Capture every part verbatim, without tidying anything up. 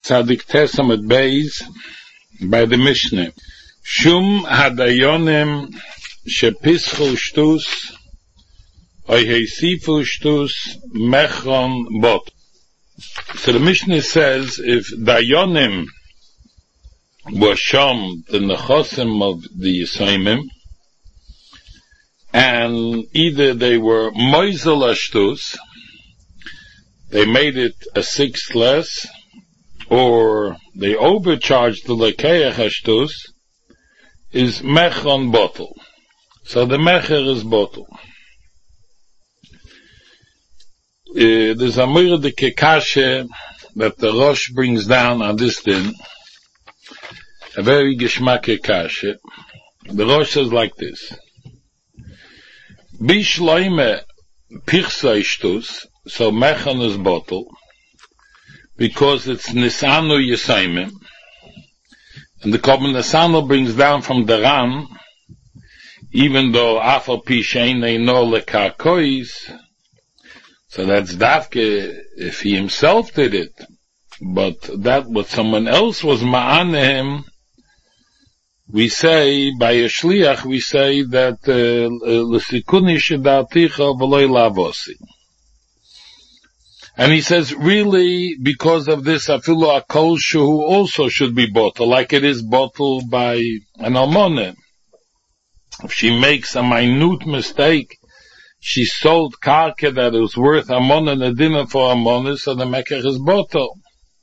Tzadik Tesamet Beis by the Mishnah. Shum hadayonim shepischu shtus oy heisifu shtus mechron bot. So the Mishnah says if dayonim were shom the nechosim of the Yisayimim, and either they were moizel ashtus, they made it a sixth less, or they overcharged the lekeach ashtus, is mechron bottle. So the mecher is bottle. Uh, there's a Murad Kekashe that the Rosh brings down on this din, a very geschmack Kekashe. The Rosh says like this: Bishloime pichsa ishtus, so mechon is bottle, because it's Nisanu Yisayimim, and the Korban Nisanu brings down from the Ran, even though Afal Pishein no lekakois, so that's Davke if he himself did it, but that what someone else was ma'anehem, we say, by a shliach, we say that l'sikuni shedaticha v'loy lavosi. And he says, really, because of this, afilu akol shehu also should be bottled, like it is bottled by an almoneh. If she makes a minute mistake, she sold karka that it was worth almoneh and a dinner for almoneh, so the mekach is bottled.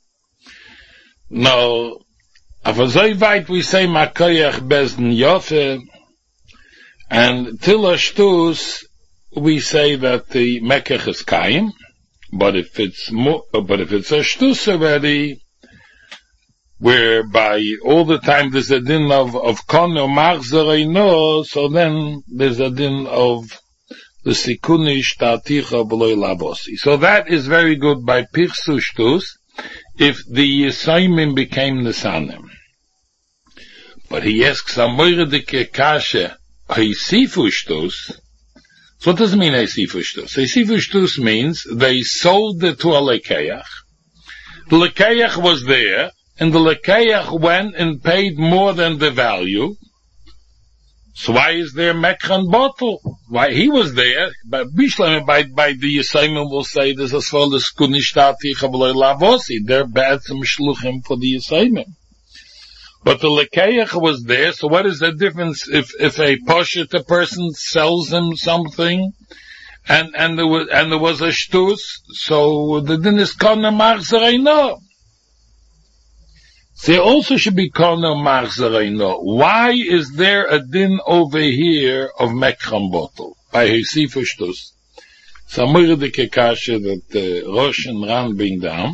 Now, Avazoi we say makoyach bezn yofe, and till ashtus we say that the mekach is kaim, but if it's mo- but if it's ashtus already, whereby all the time there's a din of of kon or machzerei no, so then there's a din of the sikunish taticha b'loy lavosi. So that is very good by pirsu shtus, if the Yisayimim became Nisanim. But he asks, Amoyre de Kekashe, Heisifu shtus. So what does it mean, Heisifu shtus? Heisifu shtus means they sold it to a lekeach. The lekeach was there, and the lekeach went and paid more than the value. So why is there mekran bottle? Why he was there, but Bishlam by by the Yisayimim will say this as well as kunishtati chavloi lavosi. They're bad some shluchim for the Yisayimim. But the lekeach was there, so what is the difference if if a poshet a person sells him something, and and there was and there was a shtus, so the din is kana machzerei no. There also should be kana machzerei no. Why is there a din over here of mekram bottle by Heisifu shtus? So Amir de Kekashe that the Rosh and Ran bring down.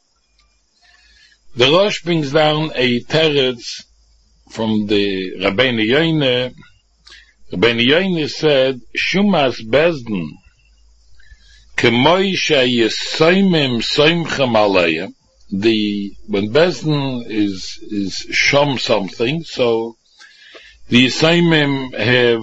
The Rosh brings down a teretz from the Rabbeinu Yoine. Rabbeinu Yoine said, Shumas bezdin, kemoi she'yisayimim soimchem aleim. The, when bezdin is, is shom something, so the Yisayimim have,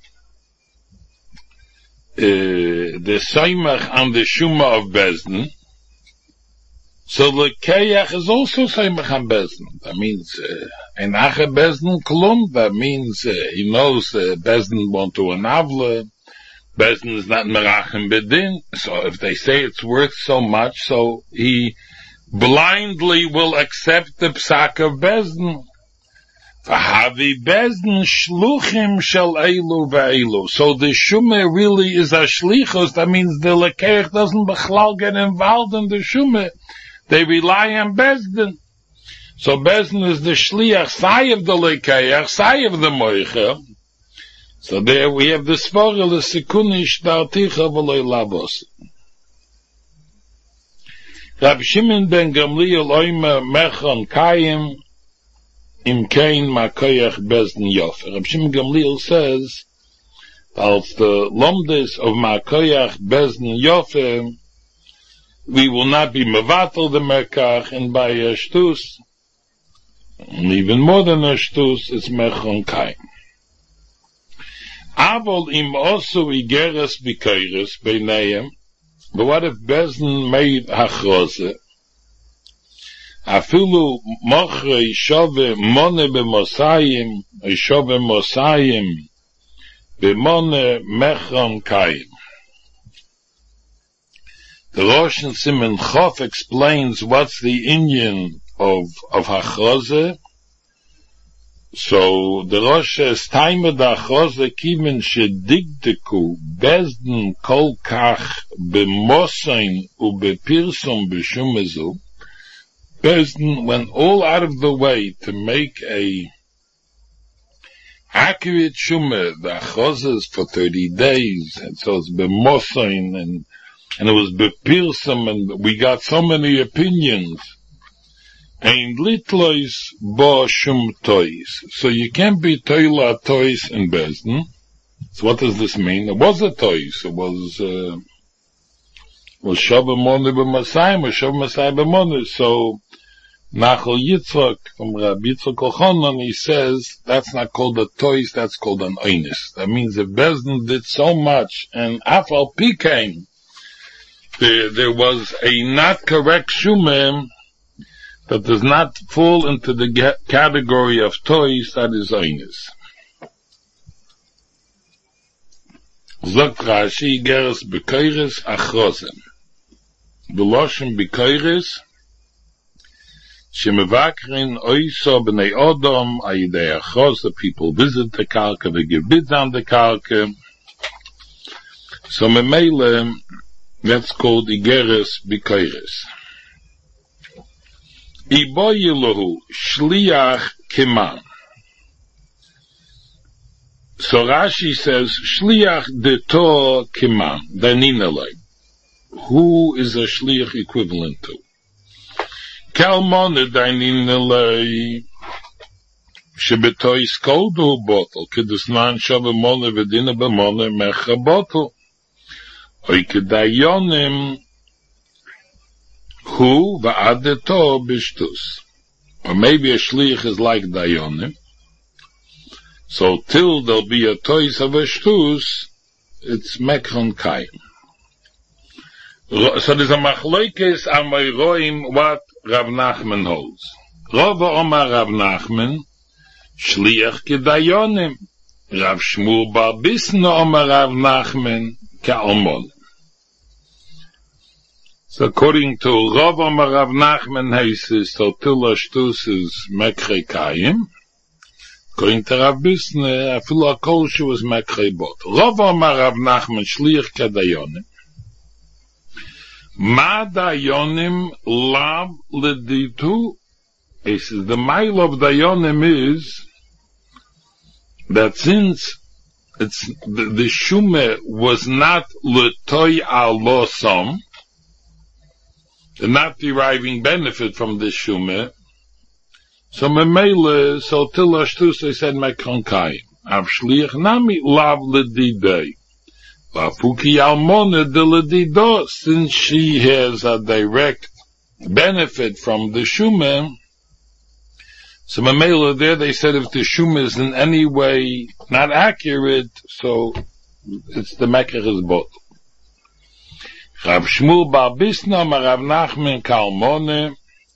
uh, the soimach and the shuma of bezdin. So the keyach is also Seimach on Bezdin. That means, ein ache Bezdin klum, that means, uh, he knows, uh, Bezdin want to an avle, Bezdin is not merachem bedin, so if they say it's worth so much, so he blindly will accept the psak of Bezdin. V'havi Bezdin shluchim shel eilu ve'eilu. So the shumeh really is a shlichus, that means the lekech doesn't bechlal get involved in the shumeh. They rely on Bezdin. So Bezdin is the shliach, sai of the lekeach, sai of the moicha. So there we have the svorel, the sikunish, darticha v'loy labos. Rab Shimon ben Gamliel oime mechon kayim, im kein makoyach Bezdin yofer. Rab Shimon Gamliel says, als the lomdes of makoyach Bezdin yofer, we will not be mevatel the mekach, and by a shtus, and even more than a shtus, it's mechon kaim. Avol im also igeres bikeiris beinayim, but what if Bezdin made hachrose? Afilu mochre ishove mone b'mosayim, ishove mosayim, b'mone mechron kayim. The Rosh and Siman Chof explains what's the Indian of, of Hachroze. So the Rosh says, Taime da Hachroze kimen shedigdeku bezden kol kach b'mosain u b'pirsom b'shumezu. Bezden went all out of the way to make a accurate shumeh, the Hachrozes for thirty days, and so it's b'mosain, and and it was bepilsum, and we got so many opinions. Ein litlois bo shum tois. So you can't be toila tois in Bezdin. So what does this mean? It was a tois. It was, uh, was Shabbat Mone b'Masayim, or Shabbat Masayim b'Mone. So, Nachal Yitzchak, from Rabbi Yitzchak Kochanan, he says, that's not called a tois, that's called an oinus. That means if Bezdin did so much, and Afal Pikain, There, there was a not correct shumim that does not fall into the ga- category of toys, that is oinus. Zok Rashi geres bekoires achrozen. Beloshem bekoires shemevakrin oiso b'nei odom ayidei achroz, the people visit the karka, they give bids on the karka. So memele, that's called Igeres Bikoires. Iboyilahu Shliach Kiman. So Rashi says, Shliach de to Kiman, Daninalei. Who is a Shliach equivalent to? Kalmone Daninalei Shebetois Kodu Bottle, Kedusnan Shavamone Vedina Bamone Mecha Bottle. Oikedayonim hu va'adeto bishtus. Or maybe a shlich is like dayonim. So till there'll be a tois of a shtus, it's mekron kayim. So there's a machloikes amayroim what Rav Nachman holds. Rava Omar Rav Nachman, shlich kedayonim. Rav Shmuel bar Bisna Omar Rav Nachman, ka'almon. So according to Rav Amar Rav Nachman Heises, so Tila Shtus is Mekre Kayim. According to Rav Bisne, Afilu HaKol she was Mekre Bot. Rav Amar Rav Nachman Shliach Kadayonim. Ma Dayonim Lav Leditu. He says the mile of Dayonim is that since it's the, the Shumeh was not L'toy Al Losam, not deriving benefit from this shumeh, so memele, so till ashtus they said mekron kayim. Av shliach nami lav ledidei. Lafuki almone de ledido, since she has a direct benefit from the shumeh, so memele there they said if the shumeh is in any way not accurate, so it's the meker's bot. Rav Shmuel bar Bisna, Rav Nachman Kalmone,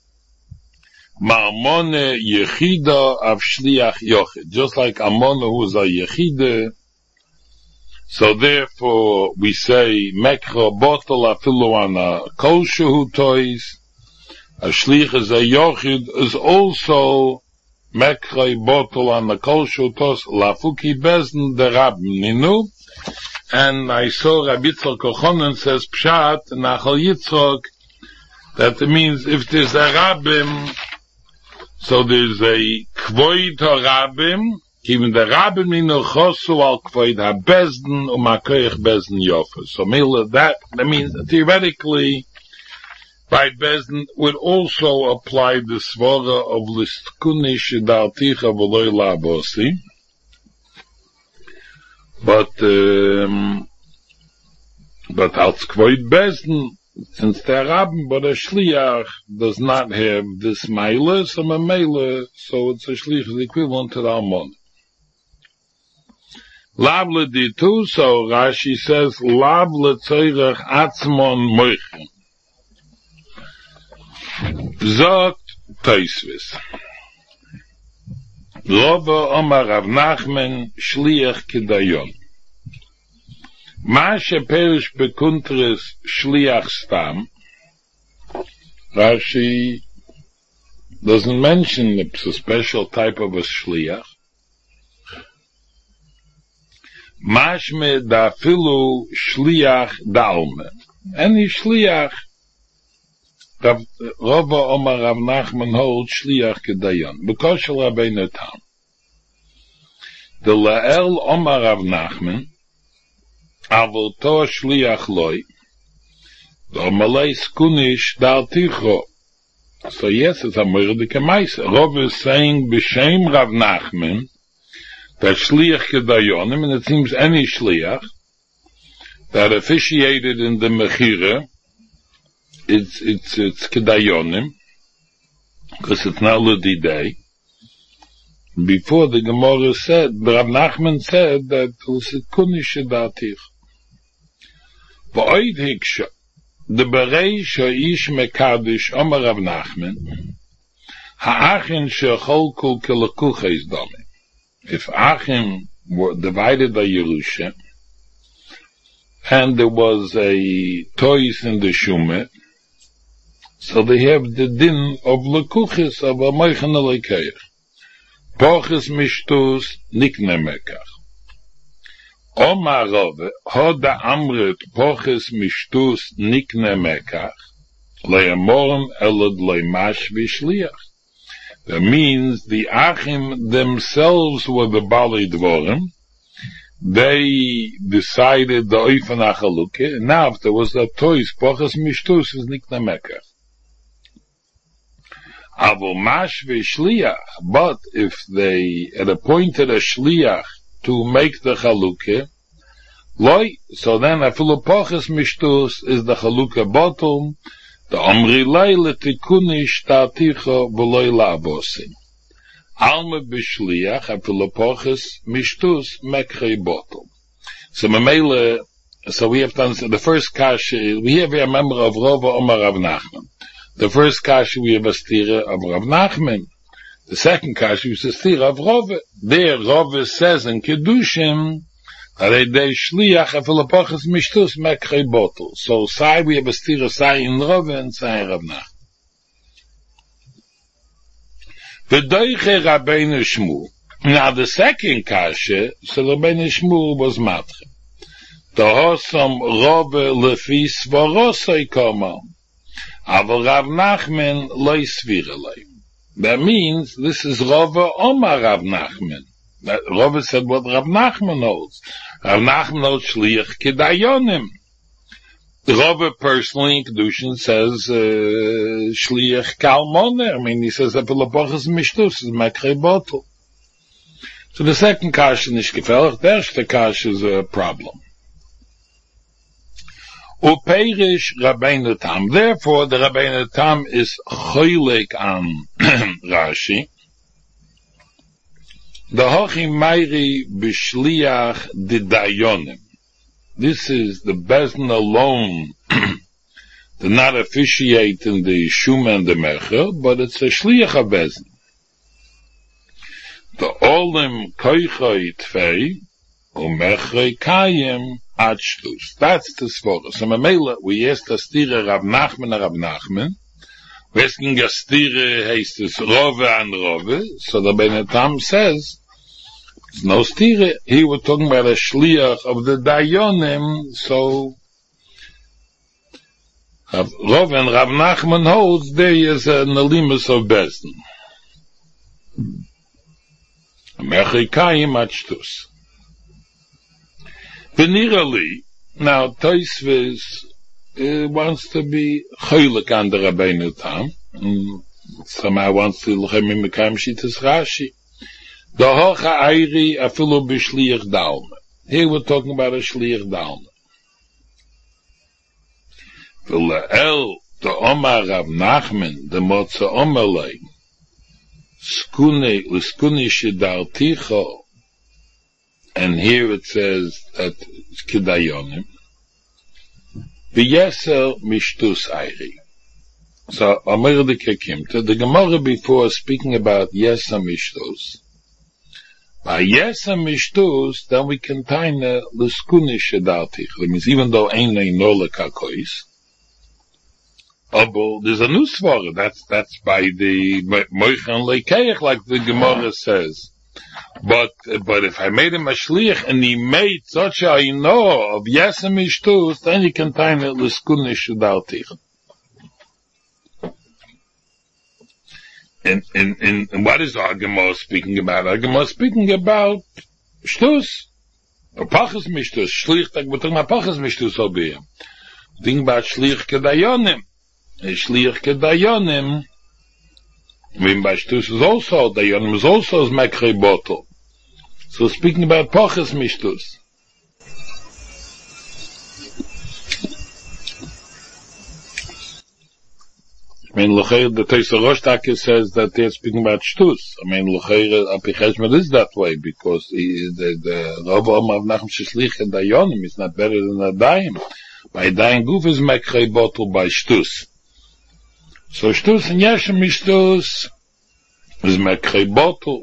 Marmone Yechida of Shliach Yochid. Just like Amone who is a Yechida. So therefore we say Mekra Botol Afilu Ana Kol Shehu Tois. A Shlich is a Yochid is also Mekra Botol Ana Kol Shehu Tois Lafuki Bezn de Rab Ninu. And I saw Rabbi Yitzchak Kochanan says Pshat Nachal Yitzchak, that means if there's a Rabbim, so there's a Kvoid HaRabbim, even the Rabbim Nino Chosu al Kvoid HaBezdin Umakoich Bezdin Yofa. So that, that means theoretically by Bezdin would also apply the Svara of Listkunish Darticha V'loi Labosi. But, um, but als Kvoid Bezdin, since the Rabbin, but a Shliach does not have this Meile, so a Meile, so it's a Shliach is equivalent to the Almon. Lavle ditu, so Rashi says, Lavle tzeirach atzmon moichen. Zogt Toisvis. Rova Omar Rav Nachman Shliach Kedayon. Mashe Perish Bekuntres Shliach Stam. Rashi doesn't mention it's a special type of a Shliach. Mashme da filu Shliach Dalme. Any Shliach Rav, Rova Omar Rav Nachman holds Shliach Kedayon. Because Shal Rabbeinu Tam. The Lael Omar Rav Nachman Avoto Shliach Loi the Omalei Skunish Dal Ticho. So yes, it's a Mordike Meise. Rav is saying B'Shem Rav Nachman that Shliach Kedayonim, and it seems any Shliach that officiated in the Mechira, it's, it's, it's Kedayonim, because it's not Ludidei. Before the Gemara said, Rav Nachman said that it was Kunish Datich. V'oid Hiksha, the Bereish Ha'ish Mekadish Omar Rav Nachman, Ha'achin Shecholku Kelekuches Dome. If Achim were divided by Yerusha, and there was a toys in the Shumeh, so they have the din of Lekuches of a Meichan Alekeich. Poches Mishtus Nikne Mekach. Omar Rove, Hoda Amrit Poches Mishtus Nikne Mekach, Le'amorim Elad Le'mash V'Shliach. That means the Achim themselves were the Bali Dvorim. They decided the Oifen Achaluke, and now if there was a toys, Poches Mishtus is Nikne Mekach. Avo Mash V'Shliach, but if they had appointed a Shliach to make the Chaluke, Loi, so then Afilu Poches Mishtus is the Chaluke bottom, the Omri Leile Tikunish Ta'aticha V'loi La'avosim. Alme B'Shliach, Afilu Poches Mishtus Mekrei bottom. So Mamele, so we have done, so the first kasha, we have a member of Rova Omar Rav Nachman. The first kasha we have a stira of Rav Nachman. The second kasha we have a stira of Rova. There Rova says in Kedushim, Arei Shliach Afil Poches Mishtus Mekrei Botel. So Sai we have a stira Sai in Rova and Sai in Rav Nachman. V'doiche Rabbeinu Shmuel. Now the second kasha, so Rabbeinu Shmuel was Matre. The Hosam Rova Lefi Svarosai Komam. Aval Rav Nachman loy svirelay. That means this is Rova Omar Rav Nachman. That Rova said what Rav Nachman holds. Rav Nachman holds Shliach Kedayonim. Rova personally in Kedushin says uh, Shliach Kalmoner. I mean, he says Apilapochas Mishtus is Mekrei Botel. So the second kasha is gefällig. The first kasha is a problem. Upeirish Rabbeinu Tam. Therefore, the Rabbeinu Tam is choylek on Rashi. The Hochi Meiri B'Shliach Didayonim. This is the Bezdin alone to not officiate in the Shuma and the Mecher, but it's a Shliach of Bezdin. The Olim Koichoi Tfei Umechrei Kayim Achtus. That's the svara. So Mamela, we asked the stira Rav Nachman and Rav Nachman. We asked the stira heißt es Rove and Rove. So the Rabbeinu Tam says, it's no stira. He was talking about a shliach of the Dayonim. So Rove and Rav Nachman holds there is an alimus of Bezdin. Mechikayim Achtus. Venirali, now Tosfos uh, wants to be choylek on the Rabbeinu Tam, and somehow wants to lechem mekayim shitas Rashi. The hocha ayri afilu b'shliach dalma. Here we're talking about a shliach dalma. V'le'el the Omar Rav Nachman the motza omelei skune uskune shidarticho. And here it says that it's Kedayonim. V'yeser mishtus ayri. So, Amir de Kekimta, the Gemara before speaking about Yesa Mishtos, by Yesa Mishtos, then we can find the L'skunish Shadaltich. That means even though Ein Leino Lekakois, Abel, there's a new svara. That's, that's by the Moichan Lekeich, like the Gemara says. But, but if I made him a shliach and he made such a know of Yesa Mishtos, then you can find the L'skunish Shadaltich. And, and, and, and what is our Gemara speaking about? Our Gemara speaking about shtus, or pachas mishtus, shlich, we're talking about pachas mishtus over here. We're thinking about shlich kedayonim. And shlich kedayonim, when by shtus is also, dayonim is also as mekrei bottle. So speaking about pachas mishtus. I mean, L'cheir, the Teisa Rosh Taka says that they're speaking about shtus. I mean, L'cheir, Apicheshmet is that way, because he, the, the Rav Omar of Nachum Shishlich and Dayonim is not better than a Dayim. By Dayim Guf is Mekrei Bottle by shtus. So shtus and Yeshem Mishtus is Mekrei Bottle.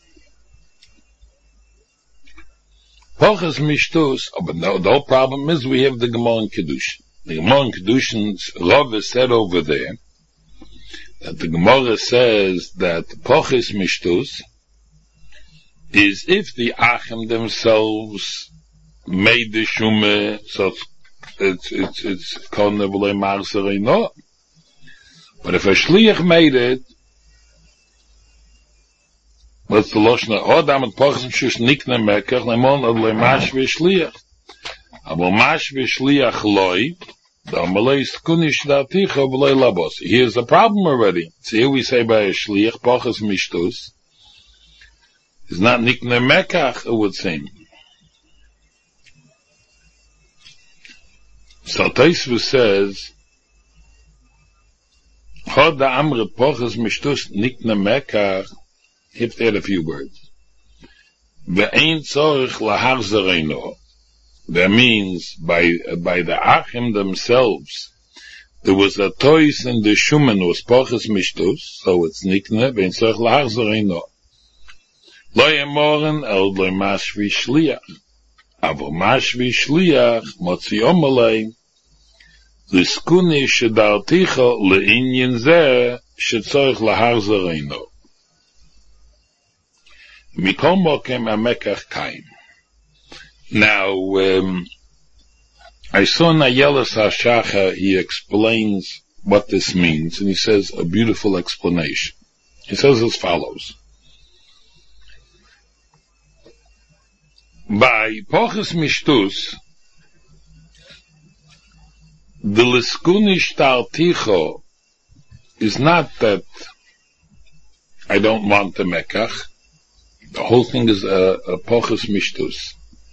Pochas Mishtus, oh, but no, the whole problem is we have the Gemara in Kedushin. The Gemara in Kedushin's Rav is said over there, that the Gemara says that Pochis Mishtus is if the Achim themselves made the Shumeh, so it's, it's, it's, it's called Nebulei Marserei no. But if a Shliach made it, what's the Loshna? Oh, damit Pochis Mishtus nikne Mekach, lemon ad le Mash v'Shliach. Aber Mash v'Shliach loi, here's the problem already. So here we say by a shliach, pachas mishtus, is not nikne mekach, it would seem. So Tosfos says, Chod da amre pachas mishtus nikne mekach, hit there a few words. Ve'ein tzorich lahachzer eino. That means by by the Achim themselves, there was a toys in the Shumen was Pochas Mishtus, so it's Nikne, Ben Tzorich L'Achzer Eino. Lo yemoren el lo mashvi shliach. Avo mashvi shliach, motzi omalei, l'skuni shedarticha le'inyin zeh, shetzorich L'Achzer Eino. Mikol mokem amekach kaim. Now, um, I saw Nayelas HaShacha, he explains what this means, and he says a beautiful explanation. He says as follows. By Pochas Mishtus, the L'skunish Tarticho is not that I don't want the Mekach. The whole thing is a, a Pochas Mishtus.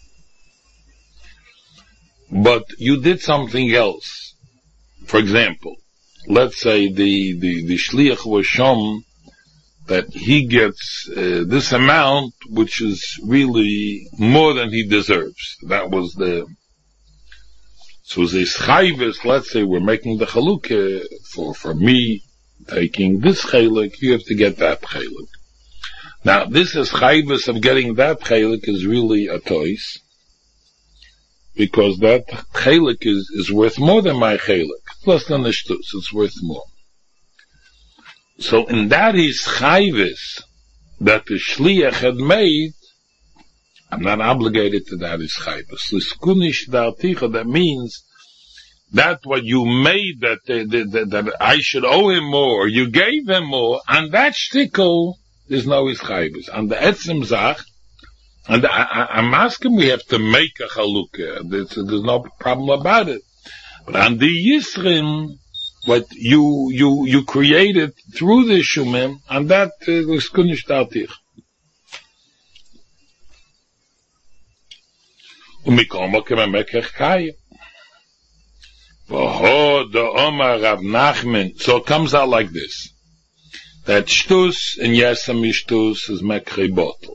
But you did something else. For example, let's say the, the, the Shliach was shown that he gets uh, this amount, which is really more than he deserves. That was the, so this chayvus, let's say we're making the chalukah for, for me taking this chalik, you have to get that chalik. Now, this is chayvus of getting that chalik is really a toys. Because that chelik is, is worth more than my chelik. Plus than the shtus, it's worth more. So in that is chayvis that the shliach had made, I'm not obligated to that is chayvis. L'skunish darticha, that means that what you made that, that, that, that I should owe him more, you gave him more, and that shtickle is no is chayvis. And the etzim zach, and I, I, I'm asking, we have to make a chalukah. There's, there's no problem about it. But on the Yisrim, what you, you, you created through the Shumim, and that was kunish tartich. Umikoma kememekech kaya. V'ho do Omar Rav Nachman. So it comes out like this. That shtus and Yesa Mishtus is mekrei bottle.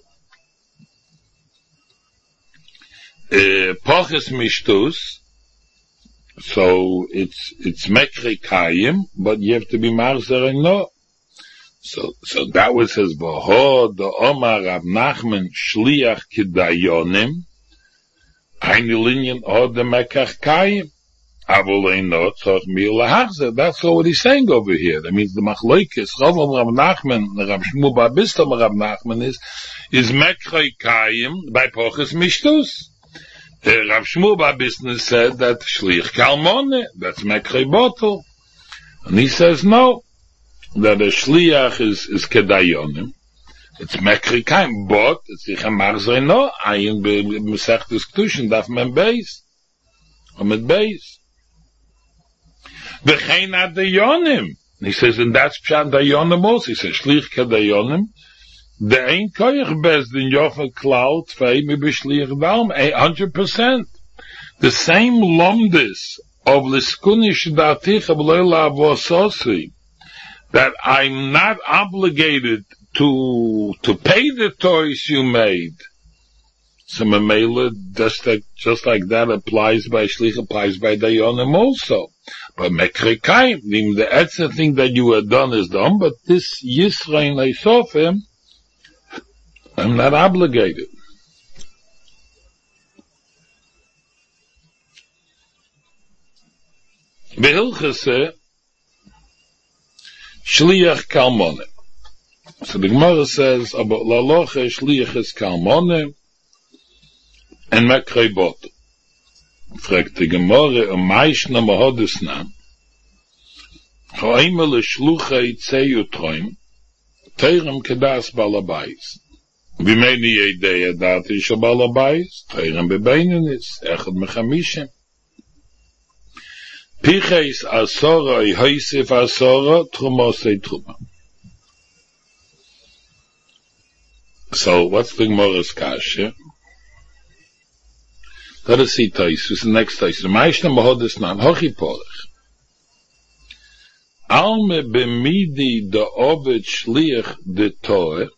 Uh, Poches Mishtus So it's, it's Mekre Kayim, but you have to be Marzer and no. So, so that was his Boho, the Omar Rav Nachman, Shliach Kedayonim, eine Linien or the Mekach Kayim. Avolei no tzot mi lahachzer. That's all what he's saying over here. That means the Machlokes, Rav Rav Nachman, Rav Shmuel bar Bistam Rav Nachman is, is Mekre Kayim by Poches Mishtus. Uh, Rav Shmuel bar Bistam said that Shliach Kalmone, that's Mekre Botel. And he says no, that a Shliach is, is Kedayonim. It's Mekre Kayim, but it's Icha Marzer no, ayin be Mesechtes Kedushin, daf men beis. Or mit beis. V'chein adayonim. He says, and that's pshat dayonim also. He says, shlich kadayonim. The ein koyach bezdin yofa klal tvei mi b'shlich dalm. A hundred percent. The same lomdis of liskuni shidaticha b'loi la'avososi, that I'm not obligated to, to pay the toys you made. So Mamela, just like, just like that applies by Shlich, applies by Dayonim also. But Mekre Kayim, the etzer thing that you had done is done, but this Yisrael Leisofim, I'm not obligated. Behilchese, Shliach Kalmone. So the Gemara says, about Laloche, Shliach is Kalmone, and Mekre Botel. Fragt die Gemorre, am meisten am Hodesnam, Choimele Shluchei Zeyu Troim, Teirem Kedas Balabais. Wie meine Idee, dat is a Balabais, Teirem Bebeinenis, Echad Mechamishem. Picheis Asora, Ihoisif Asora, Trumosei Truma. So, what's the Gemorre's kasha? Let us see Tais, this is the next Tais. The Maishna Mahodes Nan, Hochi Porach. Alme bemidi de Ovid Shliach de Torah,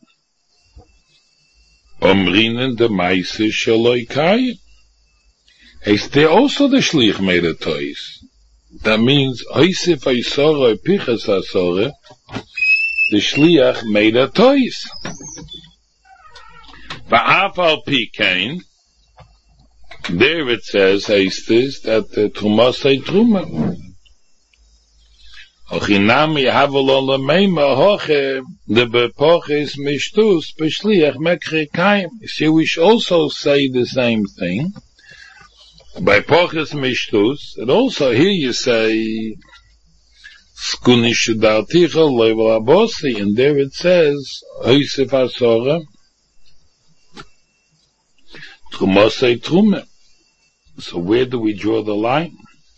Omrinen de Meise Shaloi Kayim. Is there also the Shliach made a Tais? That means, Oisif Aisora Pichas Asora, the Shliach made a Tais. Va'afal Pikain, there it says, Hastis, that the Trumasei Truma. Ochinami Havalon Lameima Hoche, the Bepoches Mishtus, Beshliach Mekre Kayim. See, we should also say the same thing. By Poches Mishtus, and also here you say, Skunish Darticha Level Abosi, and there it says, Hoisef Asora, Trumasei Truma. So where do we draw the line?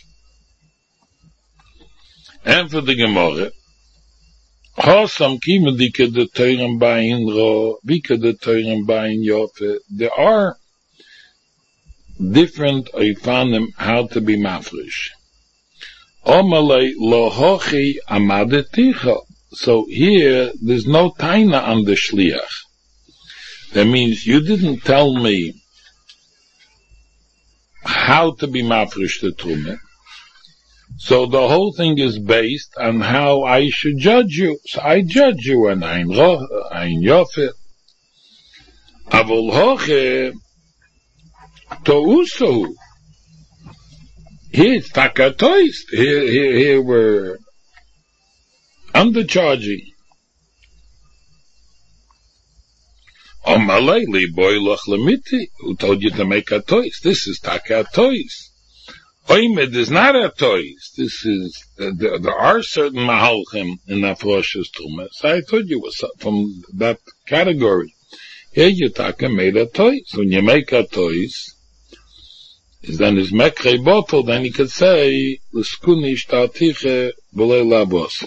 And for the Gemara, Hosam Kimedike de Teuren Bain Ro, Bika de Teuren Bain Yofe, there are different Eifanim how to be mafresh. Omale Lohochi Amadeticha. So here, there's no taina on the Shliach. That means you didn't tell me how to be mafresh the Truma. So the whole thing is based on how I should judge you. So I judge you and ein roch, ein yofe. Avol hoche tousu. Here it's takatoist. Here, here, here we're undercharging. Omalei boilach lemiti. Who told you to make a toist? This is takatoist. Oimed is not a toys. This is, uh, there, there are certain mahalchim in Afrosh's Truma. So I told you was from that category. Here Yutaka made a toy. So when you make a toys, is then his Mekre Botel, then you could say, L'skuni shtartiche v'lei labos.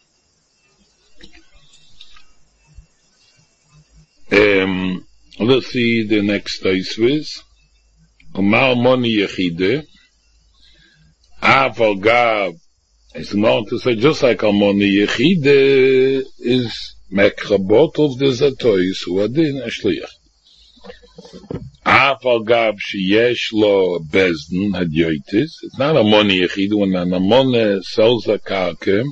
Um, let's see the next toys with. Omar Moni Yechide. Aval Gav is known to say just like Almoni Yechide is Mekre Botel of the Zatois who are in a Shliach. Afal Gab Sheyesh Lo Bezdin Hadyotis. It's not a money yechid. When an amone sells a karka,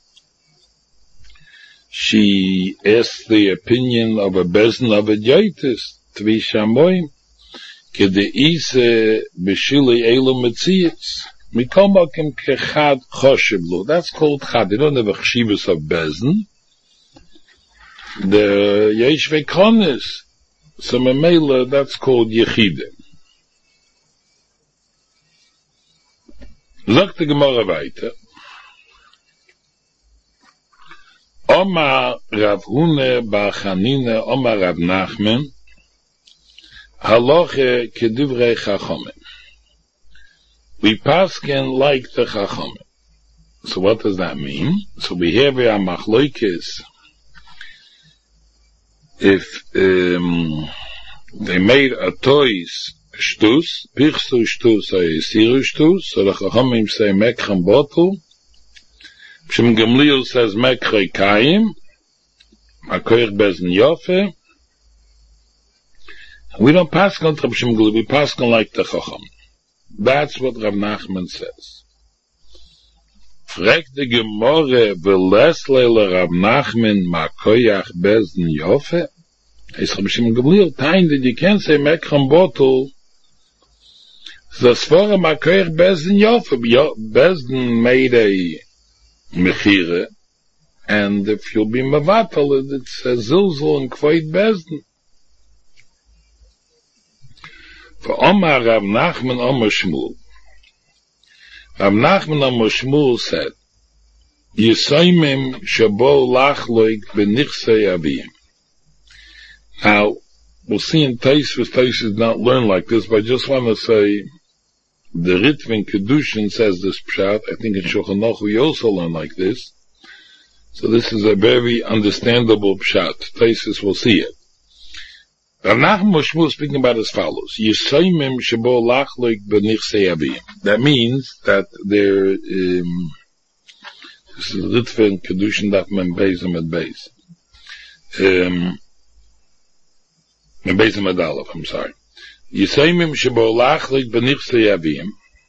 she asks the opinion of a bezdin of a yotis. Tvi shamoim kedeise b'shili elu metzias. Mikomakim kechad choshevlu. That's called chad. They don't have a chshivus of bezdin. The yesh vekonis. So memela, that's called yechide. Sagt die Gemara weiter. Oma Rav Hune Bar Chanina, Oma Rav Nachman, Haloche Kedivrei Chachomim. We paskin like the Chachomim. So what does that mean? So we have a machloikis. If um, they made a toys shtus, pichsu shtus or yisiru shtus, so the Chachamim say mekchem botel, Shem Gamliel says mekchem kayim, makoich bezdin yofe. We don't pass on to Shem Gamliel, we pass on like the Chacham. That's what Rav Nachman says. Fragt die Gemorre, velesle Rav Nachman makoyach bezdin yofe? Is Shem Gamliel time that you can't say mekchem botel. So as far as makoyach bezdin yofe, bezdin made a mechire, and if you'll be mavatal, it's a zilzul and kvoid bezdin. For Omar Rav Nachman Omar Shmuel, Rav Nachman Omar Shmuel said, Yisoymim shabo lachloik benichsei aviyim. Now, we'll see in Taisvus, Taisvus not learn like this, but I just want to say, the Ritva Kedushin says this pshat. I think in Shulchan Aruch we also learn like this. So this is a very understandable pshat. Taisvus will see it. Rav Nachman Shmuel speaking about as follows: Yisoymim shabo lachloik benichsei aviyim. That means that there, um, this is Ritva and Kedushin that men beis and beis. Um, beis and medalov, I'm sorry. Yisoymim shabo lachloik benichsei aviyim.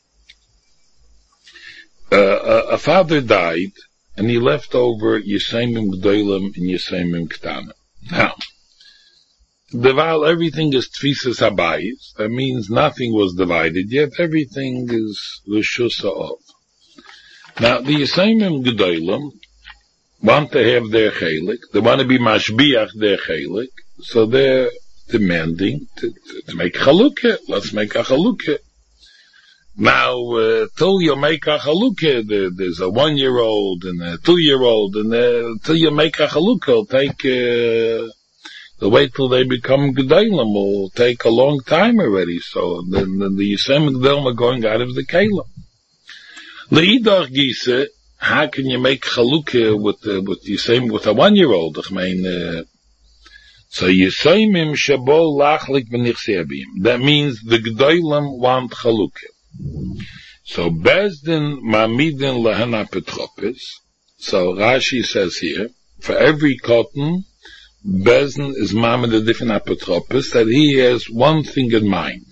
A father died, and he left over Yisoymim gdolim and Yisoymim ktanim. Now, Deval, everything is tfisas habayis. That means nothing was divided yet. Everything is reshus ha'ov. Now, the Yisoymim Gedolim want to have their chelik. They want to be mashbiach their chelik. So they're demanding to, to, to make chalukah. Let's make a chalukah. Now, uh, till you make a chalukah, there, there's a one-year-old and a two-year-old, and uh, till you make a chalukah, it'll take... Uh, The wait till they become Gedolim will take a long time already, so then, then the Yisem Gedolim are going out of the Kalim. Leidach Gise, how can you make Chalukah with the, with Yisem, with a one-year-old? I mean, uh, so Yisemim Shabo Lachlik B'nichseabim. That means the Gedolim want Chalukah. So Bezdin Mamidin Lehen Apetropis. So Rashi says here, for every cotton, Bezdin is mamid a different apotropos, that he has one thing in mind.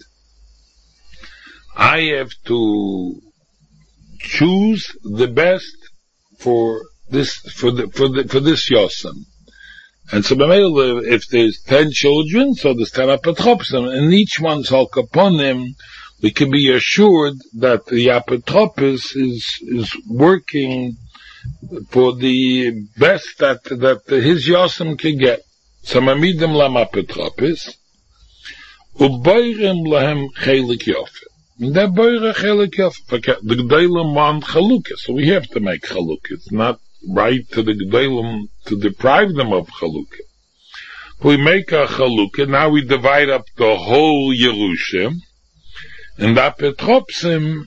I have to choose the best for this, for the, for the, for this yosem. And so, if there's ten children, so there's ten apotropos, and each one's hulk upon him, we can be assured that the apotropos is, is working for the best that, that his yosem can get. So mamidim lam apotropis, uboirem lahem chelik yofe. And that boire chelik yofe. The Gedolim want chalukah, so we have to make chalukah. It's not right to the Gedolim to deprive them of chalukah. We make a chalukah, now we divide up the whole Yerushim, and the apotropsim,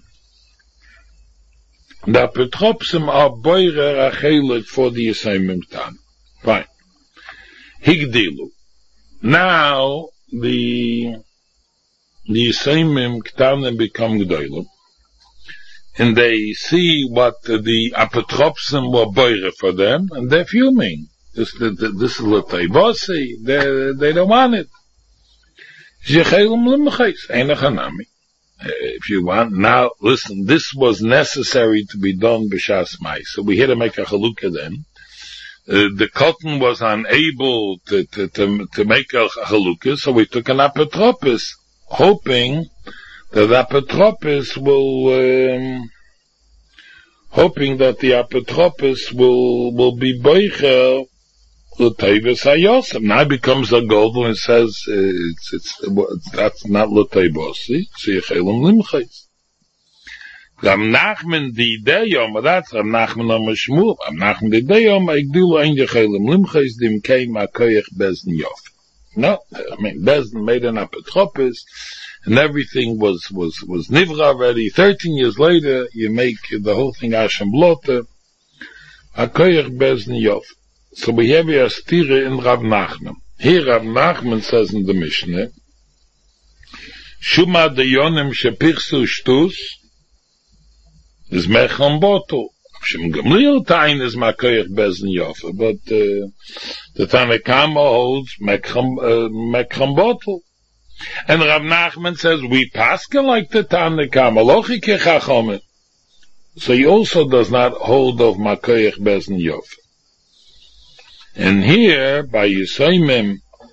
the apotropsim are boire chelik for the Yisoymim Ktanim. Fine. Higdilu. Now, the, the Yisoymim Ktanim become Gedolim, and they see what the, the apotropsim were boire for them, and they're fuming. This, this, this is L'Teivosi, they, they don't want it. If you want, now listen, this was necessary to be done b'shas mai. So we had to make a chalukah then. Uh, the cotton was unable to, to, to, to make a chalukah, so we took an apotropos, hoping that the apotropos will, um, hoping that the apotropos will, will be boicher l'teivus hayosem. Now it becomes a gold and it says, uh, it's, it's, it's, that's not l'teibosi, it's yechelem limchais. Rav Nachman di deyom, that's Rav Nachman am Shmuel. Rav Nachman di deyom, igdulu ein yechelem limchais dim kei makoyach bezn yof. No, I mean, Bezdin made an apotropos, and everything was, was, was nivra already. Thirteen years later, you make the whole thing Hashem blote, Hakoyach Bezdin Yof. So we have here a stira in Rav Nachman. Here Rav Nachman says in the Mishnah, Shuma de yonim shepichsu shtus, is mecham boto. Shem Gamliel Tain is Makoyach Bezdin Yof. But, uh, the Tanakama holds mecham, uh, mecham boto. And Rav Nachman says, we paskin like the Tanakama, lochike chachomit. So he also does not hold of Makoyach Bezdin Yof. And here, by Yisoimim,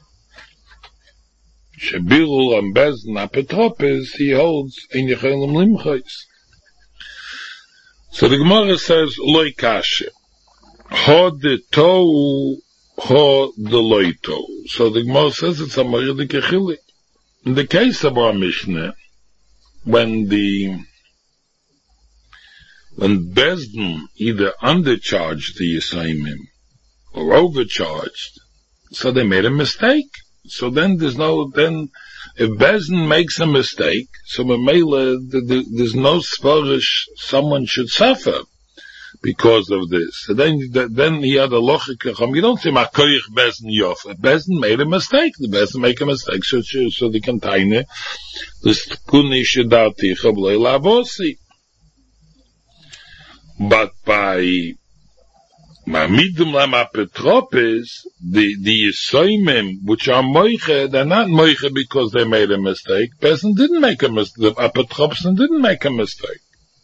Shebirul and Bezdin apotropos, he holds in Yechelem Limchais. So the Gemara says, Loi kashe. Ho de tou, ho de loi tou. So the Gemara says it's a Maridik Echili. In the case of our Mishnah, when the, when Bezdin either undercharged the Yisoimim, or overcharged, so they made a mistake. So then there's no, then, if Bezdin makes a mistake, so Mamela, there's no svarish someone should suffer because of this. So then, then he had a logic, you don't say, Makoyach Bezdin Yof. If Bezdin made a mistake, the Bezdin make a mistake, so, so they can taine, this Tkuni Shedati Chablei Lavosi. But by Ma'amidim lam apotropos, the, the Yisoimim, which are moiche, they're not moiche because they made a mistake. Person didn't make a mistake. The apotropos didn't make a mistake.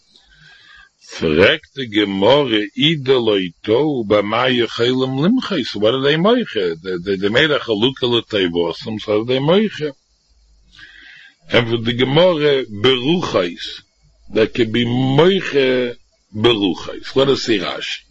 Fragt the Gemore, ida loito, b'ma yechelem limchei. So what are they moiche? They, they, they made a chalukah l'teivosim, so are they moiche? And for the Gemore, beruchais. There can be moiche beruchais. Let us see Rashi.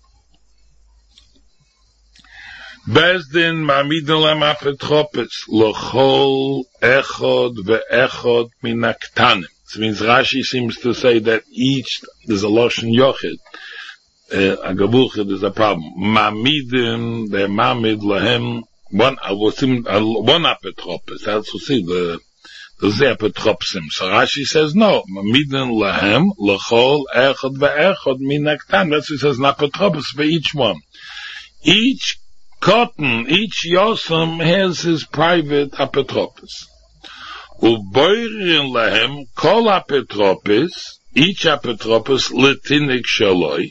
Bezdin ma'amidin lam apotropos l'chol echod ve'echod min haktanim. It means Rashi seems to say that each, there's a lashon yochid, uh, a gavuchid is a problem. Ma'amidin, they're ma'amid lahem, one, one apotropos. That's what see, the, the apotropsim. So Rashi says no, ma'amidin lahem, l'chol echod ve'echod min haktanim. That's what he says, an apotropos for each one. Each cotton, each yosem has his private apotropos. Uboirin lahem kol apotropos, each apotropos letinik shaloi,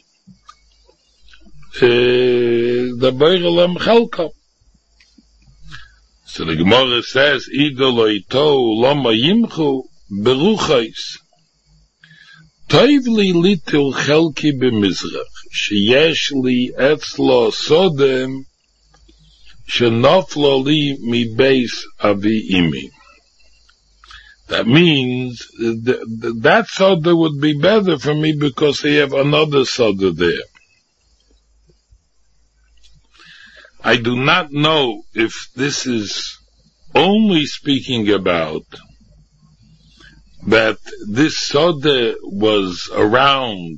the boirin chelkom. So the Gemara says, idoloito lama yimchu beruchais. Toivli litil chelki b'mizrach, sheyesh li etzlo sodem, shenoflo li mi beis avi imi. That means that, that soda would be better for me because they have another soda there. I do not know if this is only speaking about that this soda was around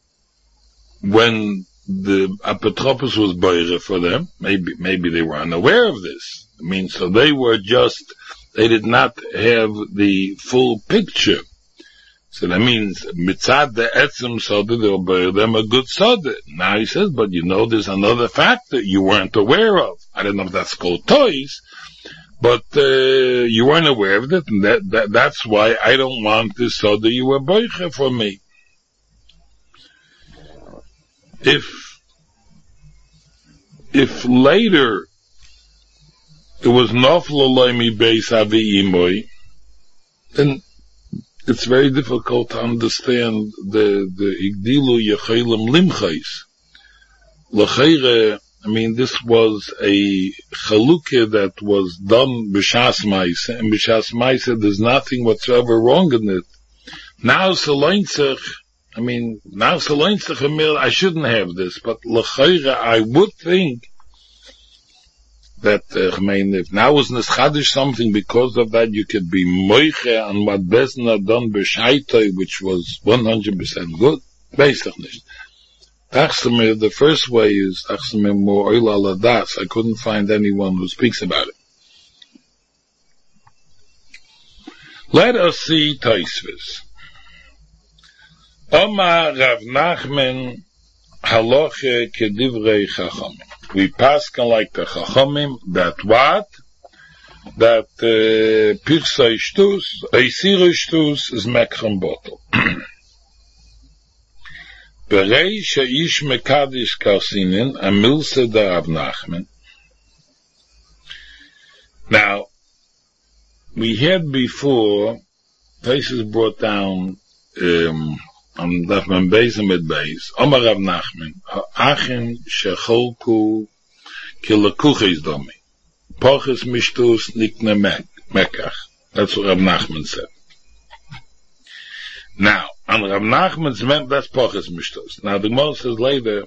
when the apotropos was boire for them. Maybe, maybe they were unaware of this. I mean, so they were just, they did not have the full picture. So that means, mitzad the etzim soda, they'll boire them a good soda. Now he says, but you know, there's another factor you weren't aware of. I don't know if that's called toys, but, uh, you weren't aware of it, and that, that, that's why I don't want this soda you were boire for me. If, if later, it was noflo loimi beis avi imoy, then it's very difficult to understand the the igdilu yechelim limchais. L'cheire, I mean, this was a chalukah that was done b'shas ma'aseh, and b'shas ma'aseh there's nothing whatsoever wrong in it. Now Saloinzich, I mean, now Saloinzich Emil, I shouldn't have this, but l'cheire, I would think that, uh, I mean, if now was neschadish something, because of that you could be moiche on what Besna done b'shaitoi, which was one hundred percent good. Basically nicht. Tachsumir, the first way is Tachsumir more oil ala das. I couldn't find anyone who speaks about it. Let us see Taisvis. Omar Rav Nachman haloche kedivrei chachamim. We paskin like the chachamim that what? That uh, pirsa ishtus, eisir ishtus is mekram bottle. Berei she'ish mekadish karsinin amilse da Rav Nachman. Now, we had before, places brought down, um, on Dafman Beis and Mid Beis, Omar Rav Nachman, Ha'achin shecholku kilekuches domi. Poches mishtus nikne mekach. That's what Rav Nachman said. Now, on Rav Nachman's meant that's Poches mishtus. Now, the Gemara says later,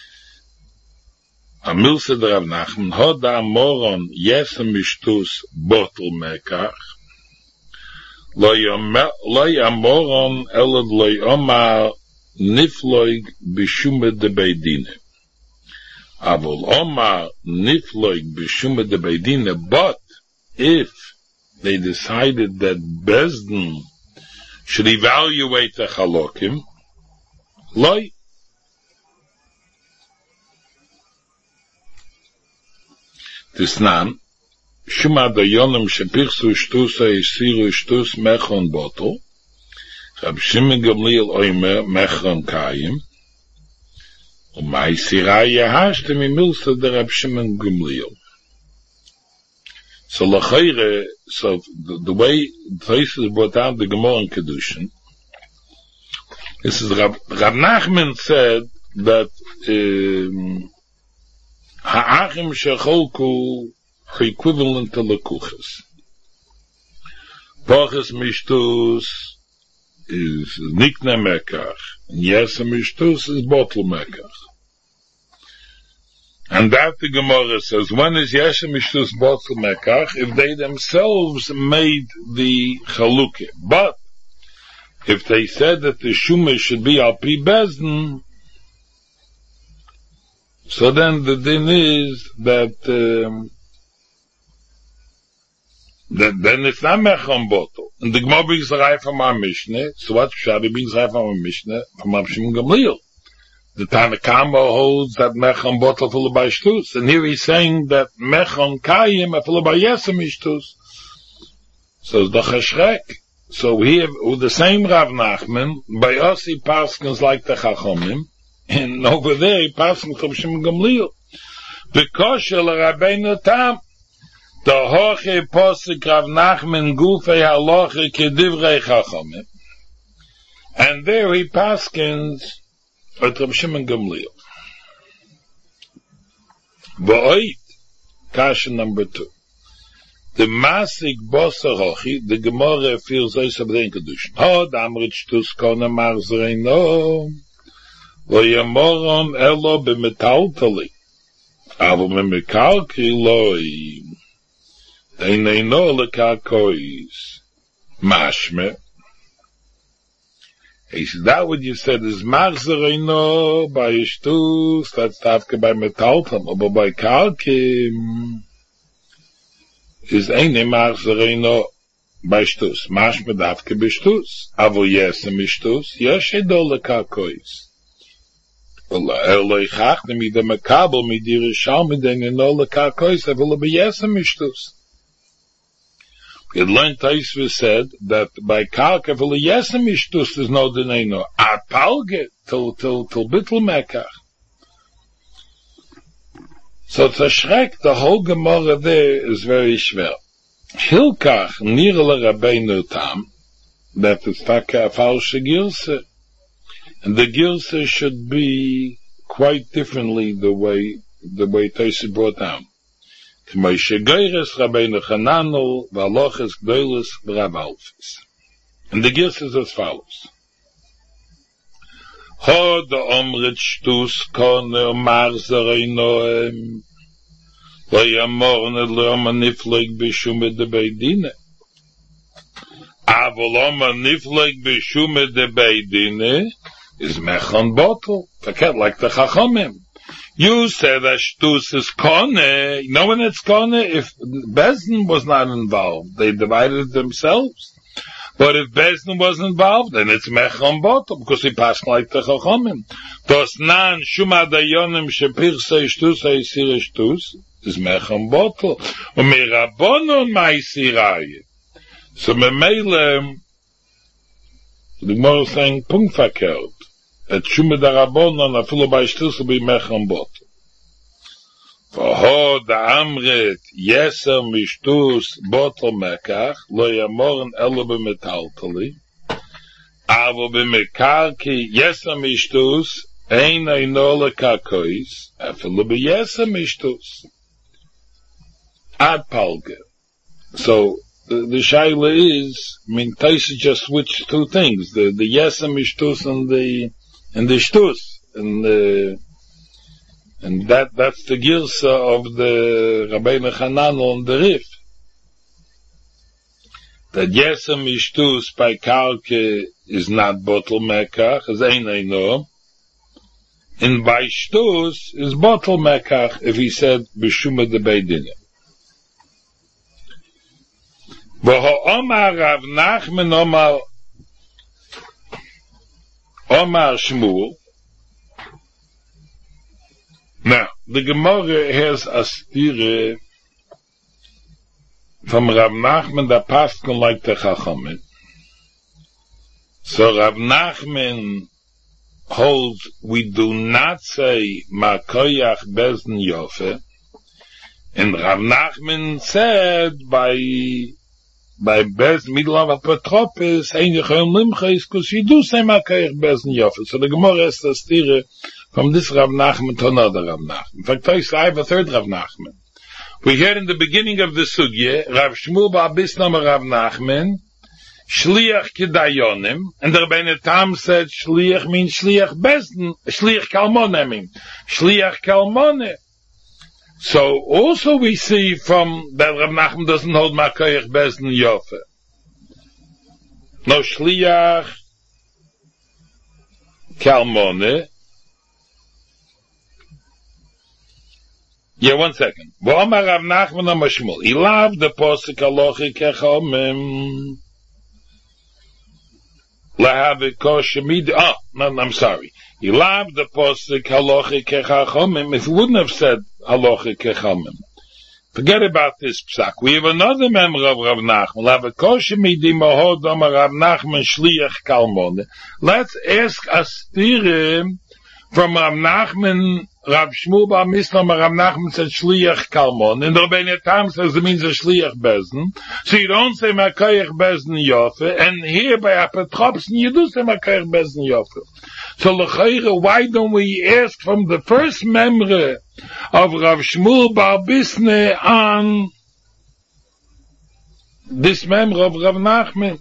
Amil said Rav Nachman, Hoda moron yesem mishtus botel mekach, Lo yamoron elad lo yomar nifloig b'shume de beidine. Avol omar nifloig b'shume de beidine, but if they decided that Bezdin should evaluate the chalokim, loy. Tisnan, Shuma dayonim shepirsu shtusa isiru shtus mechon bottle. Rab Shimon Gamliel oimer mechon kayim. Umay sirai yahashtem imilsa de Rab Shimon Gamliel. So l'chayre, so the, the way Tosfos brought out the Gemara in Kedushin, this is Rab, Rab Nachman said that um, ha'achim shecholku are equivalent to lekuches. Poches mishtus is nikne mekach, and yesem mishtus is botel mekach. And that the Gemara says, when is yesem mishtus botel mekach? If they themselves made the chalukah. But if they said that the shumah should be al pi bezdin, so then the din is that um, That, then it's not mechon bottle. And the Gemara brings the Rai from our Mishnah. So what Shari brings the Rai from our Mishnah? From Rav Shimon Gamliel. The Tanakama holds that mechon bottle full of by shtus. And here he's saying that mechon kayim full of by yesem shtus. So it's the cheshrek. So here, with the same Rav Nachman, by us he paskins like the Chachomim. And over there he paskins from Shimon Gamliel. Because shel Rabbeinu Tam. The hoche posik Rav Nachman gufei haloche kedivrei chachamim, and there he paskins at Rav Shimon Gamliel. V'oit, kasha number two. The masik bosa hochi, the Gemara feels ois abdein kedushin. Hod amrit shtus kona marzreino, lo yamoron elo b'metaltali, avo b'mekalki loi. They know the kakois mashme. He said that what you said is machzerino by shtus. That's tafke by metaltam, but by kalkim is eine machzerino by shtus. Mashme tafke b'shtus. Avo yesem shtus. Yeshedo le kakois. Eloi chachne mi de mekabel mi di rishal mi de no le kakois. Avolo b'yesem shtus. It learned Tosfos said that by kalka v'le yesem ishtus is no deneno. At palge till till till bittul mekach. So to erschreck, the whole Gemara there is very schwer. Hilkach nirle Rabbeinu tam, that is taka a falsche Gilse. And the Gilse should be quite differently the way, the way Tosi brought down. K'moshe Geires Rabbeinu Chananel, V'aloches Gdoilus B'Rav Alfis. And the Gilse is as follows. Ho de omrit shtus koner marzerei noem, lo yamorne lo manifleg b'shume de beidine. Avol oma nifleg b'shume de beidine is mechon bottle. Forget like the Chachamim. You said that shtus is kone. You know when it's kone? If Bezdin was not involved, they divided themselves. But if Bezdin was involved, then it's mechon bottle, because he passed like the Chachamim. Dos nan shuma dayonim shepirse shtus ha'isir shtus is mechon bottle. Umirabonon ma'isiraye. So memele, the Gemara is saying punkt verkehrt. Et shuma darabonon afilu by shtus will be mechon bottle. V'ho da'amret yeser mishtus bottle mekach lo yamoren elo b'metaltali avo b'mekarki yeser mishtus ein eino lekakois afilu b'yeser mishtus ad palge. So the, the shaila is, I mean, Taisa just switched two things, the the yeser mishtus and the and the shtus and the And that, that's the Girsa of the Rabbeinu Chananel on the Rif. That Yesem Ishtus by Kalke is not bottle mekach, is ein eino. And by Shtus is bottle mekach if he said B'shuma de Beidine. V'ho Omar Rav Nachman Omar Omar Shmuel. Now, the Gemara has a stire from Rav Nachman that Paskin like the Chachamim. So Rav Nachman holds we do not say Makoyach Bezdin Yofe, and Rav Nachman said by by Bez middle of Apotropis Ein Yechon Limchais, because you do say Makoyach Bezdin Yofe. So the Gemara has a stire from this Rav Nachman to another Rav Nachman. In fact, I have a third Rav Nachman. We heard in the beginning of the Sugye, Rav Shmuel Ba'abisnam Rav Nachman, Shliach Kedayonim, and the Rebbeinu Tam said Shliach means Shliach Bezdin, Shliach Kalmone I mean, Shliach Kalmone. So also we see from that Rav Nachman doesn't hold Makoyach Bezdin Yofe. No Shliach Kalmone. Yeah, one second. V'omar Rav Nachman Amar Shmuel. He loved the posuk halachi kechomim. Lahavi koshemid. Oh, no, I'm sorry. He loved the posuk halachi kechomim. If he wouldn't have said halachi kechomim, forget about this psak. We have another member of Rav Nachman. Lahavi koshemid imohod Amar Rav Nachman shliach kalmone. Let's ask a stirim from Rav Nachman. Rav Shmuel Bar Mishnah, Rav Nachman said Shliach Kalmon, and the Rebbeinu Tam says it means a Shliach Bezdin. So you don't say Makoyach Bezdin Yofe, and here by Apotropsin you do say Makoyach Bezdin Yofe. So L'chayre, why don't we ask from the first member of Rav Shmuel Bar Mishnah on this member of Rav Nachman?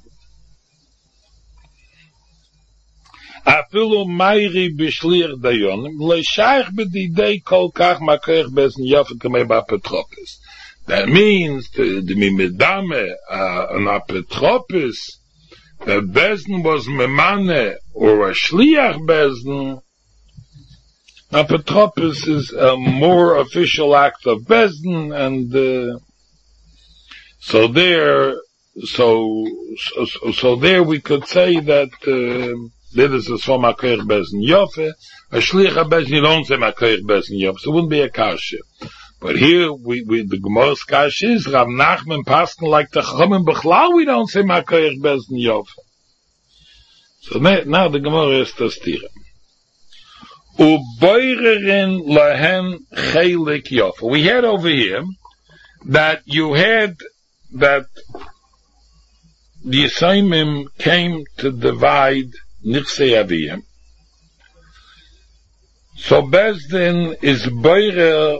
Afilu mayri b'shliach dayonim le'shayich b'didei kol kach makoyach bezdin yofe kamei b'apotropis. That means the mimidame uh, an apotropis that bezdin was memane or a shliach bezdin. Apotropis is a more official act of bezdin, and uh, so there, so, so so there we could say that. Uh, This is for Makoyach Bezdin Yofe. A Shliach HaBezdin, you don't say Makoyach Bezdin Yofe, so it wouldn't be a kasha. But here, we, we, the Gemara's kasha is, Rav Nachman Paskin like the Chachamim B'chlal, we don't say Makoyach Bezdin Yofe. So now the Gemara is to stira. Uboirerin lahen chelik yofa. We had over here that you had that the Yisayimim came to divide Nichsei Aviyim. So Bezdin is boirer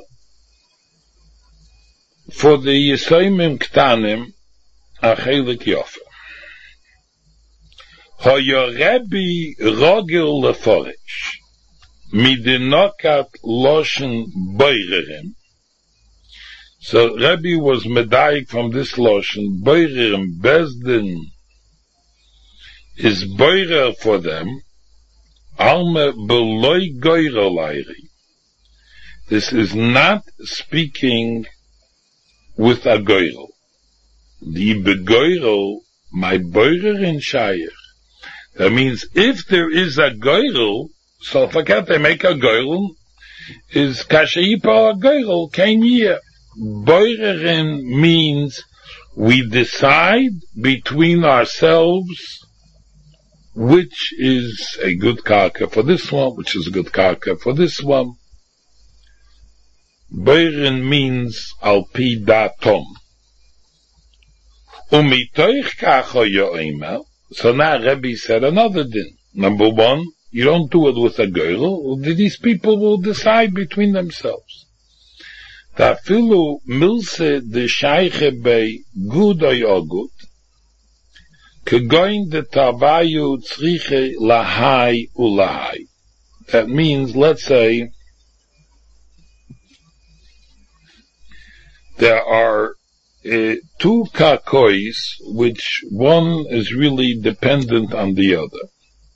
for the Yisayimim Ktanim a chelik yofa. Hoyorebi rogil leforish. Midinokat loshen boirerim. So Rebbe was medayik from this loshen boirerim. Bezdin is boirer for them. Alme beloy goyro lairi. This is not speaking with a goyro. The begoyro my boirerin shayich. That means if there is a goyro, so forget they make a goyrel, is kashayipa a goyrel, kain yeh. Boirerin means we decide between ourselves which is a good karka for this one, which is a good karka for this one. Boirerin means al pi datom. Umitoich kacho yo'ema. So now Rebbe said another din. Number one, you don't do it with a girl. These people will decide between themselves. Tafilu milse de shayche bei good or good. Kegoin de tavayu tzriche lahai ulahai. That means, let's say, there are uh, two kakois, which one is really dependent on the other.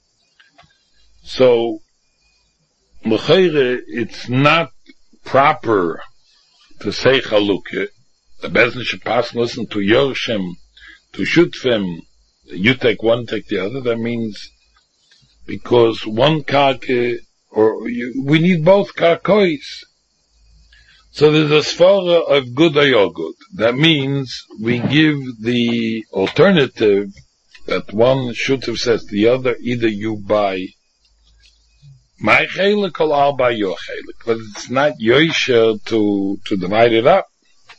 So, l'cheire, it's not proper to say chalukah. The Bezdin should pass and listen to Yorshim, to Shutfim. You take one, take the other. That means because one karke, or you, we need both karkois. So there's a svara of good or good. That means we give the alternative that one Shutf says to the other, either you buy my chelik or I'll buy your chelik. But it's not yosher to, to divide it up.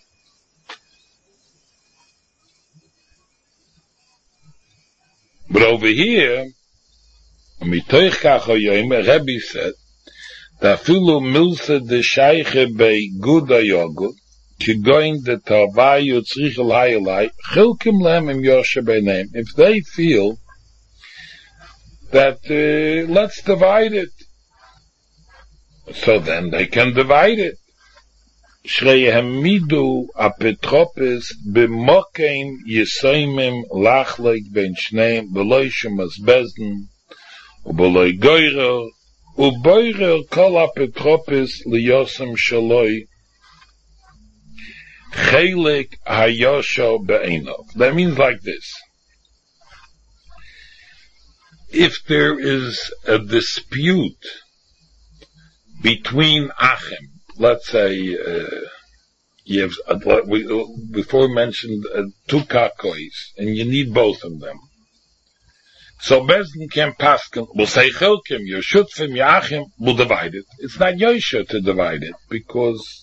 But over here, Mitoich kacho yoim, Rebbe said, Tafilu milse de shayche bei guda yogut, ki goin de tavayu tzrichel hayelai, chilkim lehem im yoshe beineim. If they feel that, uh, let's divide it, so then they can divide it. Shreihem midu apetropis b'mokeim yisoimim lachleik ben shneim b'loi shemas bezden u'b'loi goyrer u'boyrer kol apetropis liyosem shaloi chelik hayosho be'enov. That means like this. If there is a dispute between Achim, let's say, uh, you have, uh, we, uh, before we mentioned uh, two kakois, and you need both of them. So Bezdin can paskin, we'll say Chelkim, your Shutfim, your Achim, we'll divide it. It's not Yosher to divide it, because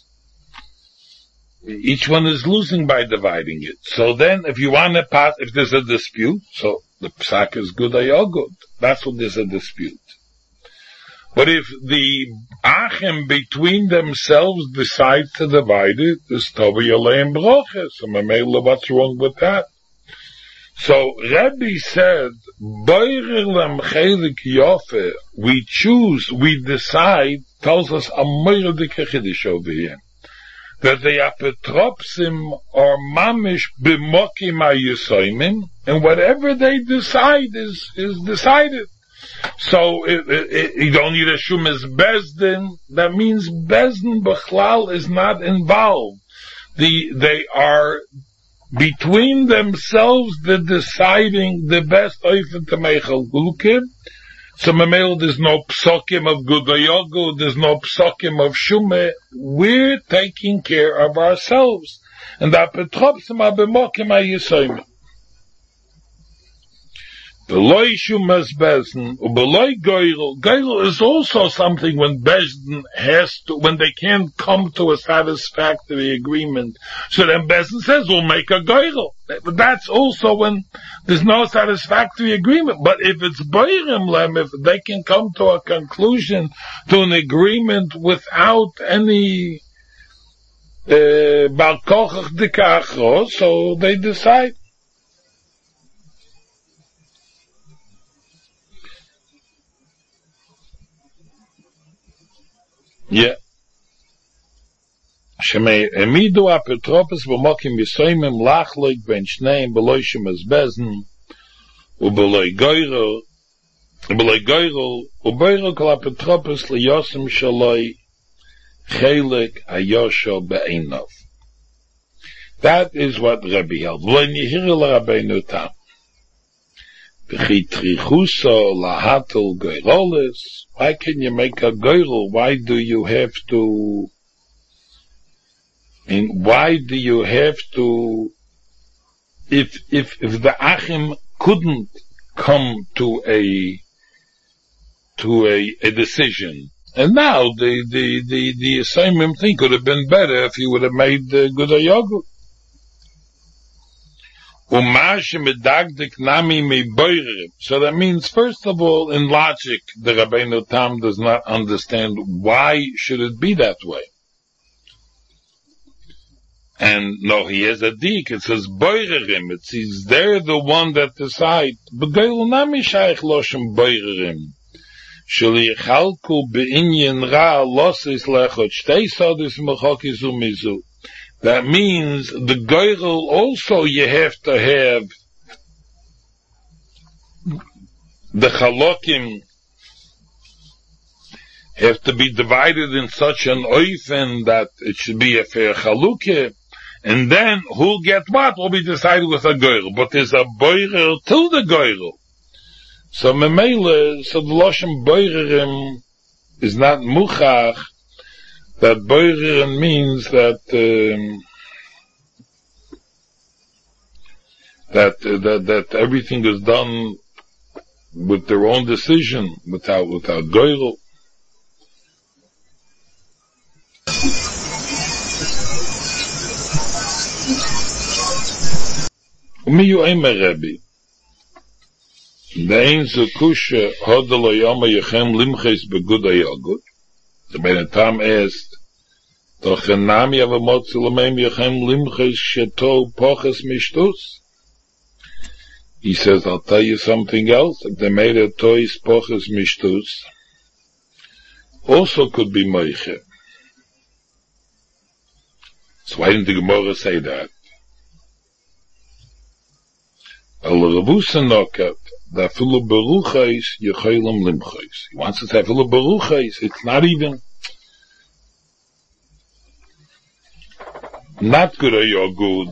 each one is losing by dividing it. So then, if you want to pass, if there's a dispute, so the psak is good or you're good. That's when there's a dispute. But if the Achim between themselves decide to divide it, there's Tobi Aleim Broches. So Mamela, what's wrong with that? So Rebbe said, Boirelem Chelik Yofe, we choose, we decide, tells us a Moirdike Chiddush over here, that the Apetropsim are mamish b'mokim ha'yisoimim, and whatever they decide is, is decided. So, it, it, it, you don't need a Shumas Bezdin. That means Bezdin Bechlal is not involved. The, they are between themselves, they're deciding the best oifen to make a lukim. So, Mamel, there's no psokim of Gudayogu, there's no psokim of Shume. We're taking care of ourselves. And that Petropsim are b'mokim ha'yisoimim. Beloy Shumas Bezdin, Beloy Geirel. Geirel is also something when Bezdin has to, when they can't come to a satisfactory agreement. So then Bezdin says, we'll make a Geirel. That's also when there's no satisfactory agreement. But if it's Beirim Lem, if they can come to a conclusion, to an agreement without any, uh, Bar Kochach Dikachro, so they decide. Yeah. Shemei emidu apotropos v'mokim yisoymim lachloik ben shneim beloy shemes bezn ubeloy goyrel ubeloy goyrel ubeloy kol apotropos liyosim shaloi chelik ayosho be'enov. That is what Rabbi held. V'lo nihiril Rabbeinu Tam. V'chitrichuso lahatel goyroles. Why can you make a goyrel? Why do you have to, and why do you have to, if, if, if the Achim couldn't come to a, to a, a decision, and now the, the, the, the same thing could have been better if you would have made the good yogur. So that means, first of all, in logic, the Rabbeinu Tam does not understand why should it be that way. And no, he has a dik. It says boirerim. It says they're the one that decide. B'geil nami shaykh loshem boirerim. Sheli chalku beinyin ra losis lechot shtei sodis mechokis umizu. That means the goyrel also you have to have the chalokim have to be divided in such an oifen that it should be a fair chalukah, and then who'll get what will be decided with a goyrel. But there's a boirer to the goyrel. So memele, so the loshem boirerim is not muchach. That boirerim means that um, that, uh, that that everything is done with their own decision, without without goyrel. Umiyu eimer Rebbe. Dein zekushe hodelo yoma yechem limches begudai yogut. The Ben Tam asked, Doch enami ava motzilamem yechem limches sheto poches mishtus. He says, I'll tell you something else. If they made a toys poches mishtus, also could be moiche. So why didn't the Gemara say that? Al Ravusa nokat, that full of beruchais, yechelim limchais. He wants to say full of beruchais. It's not even, not good or you're good,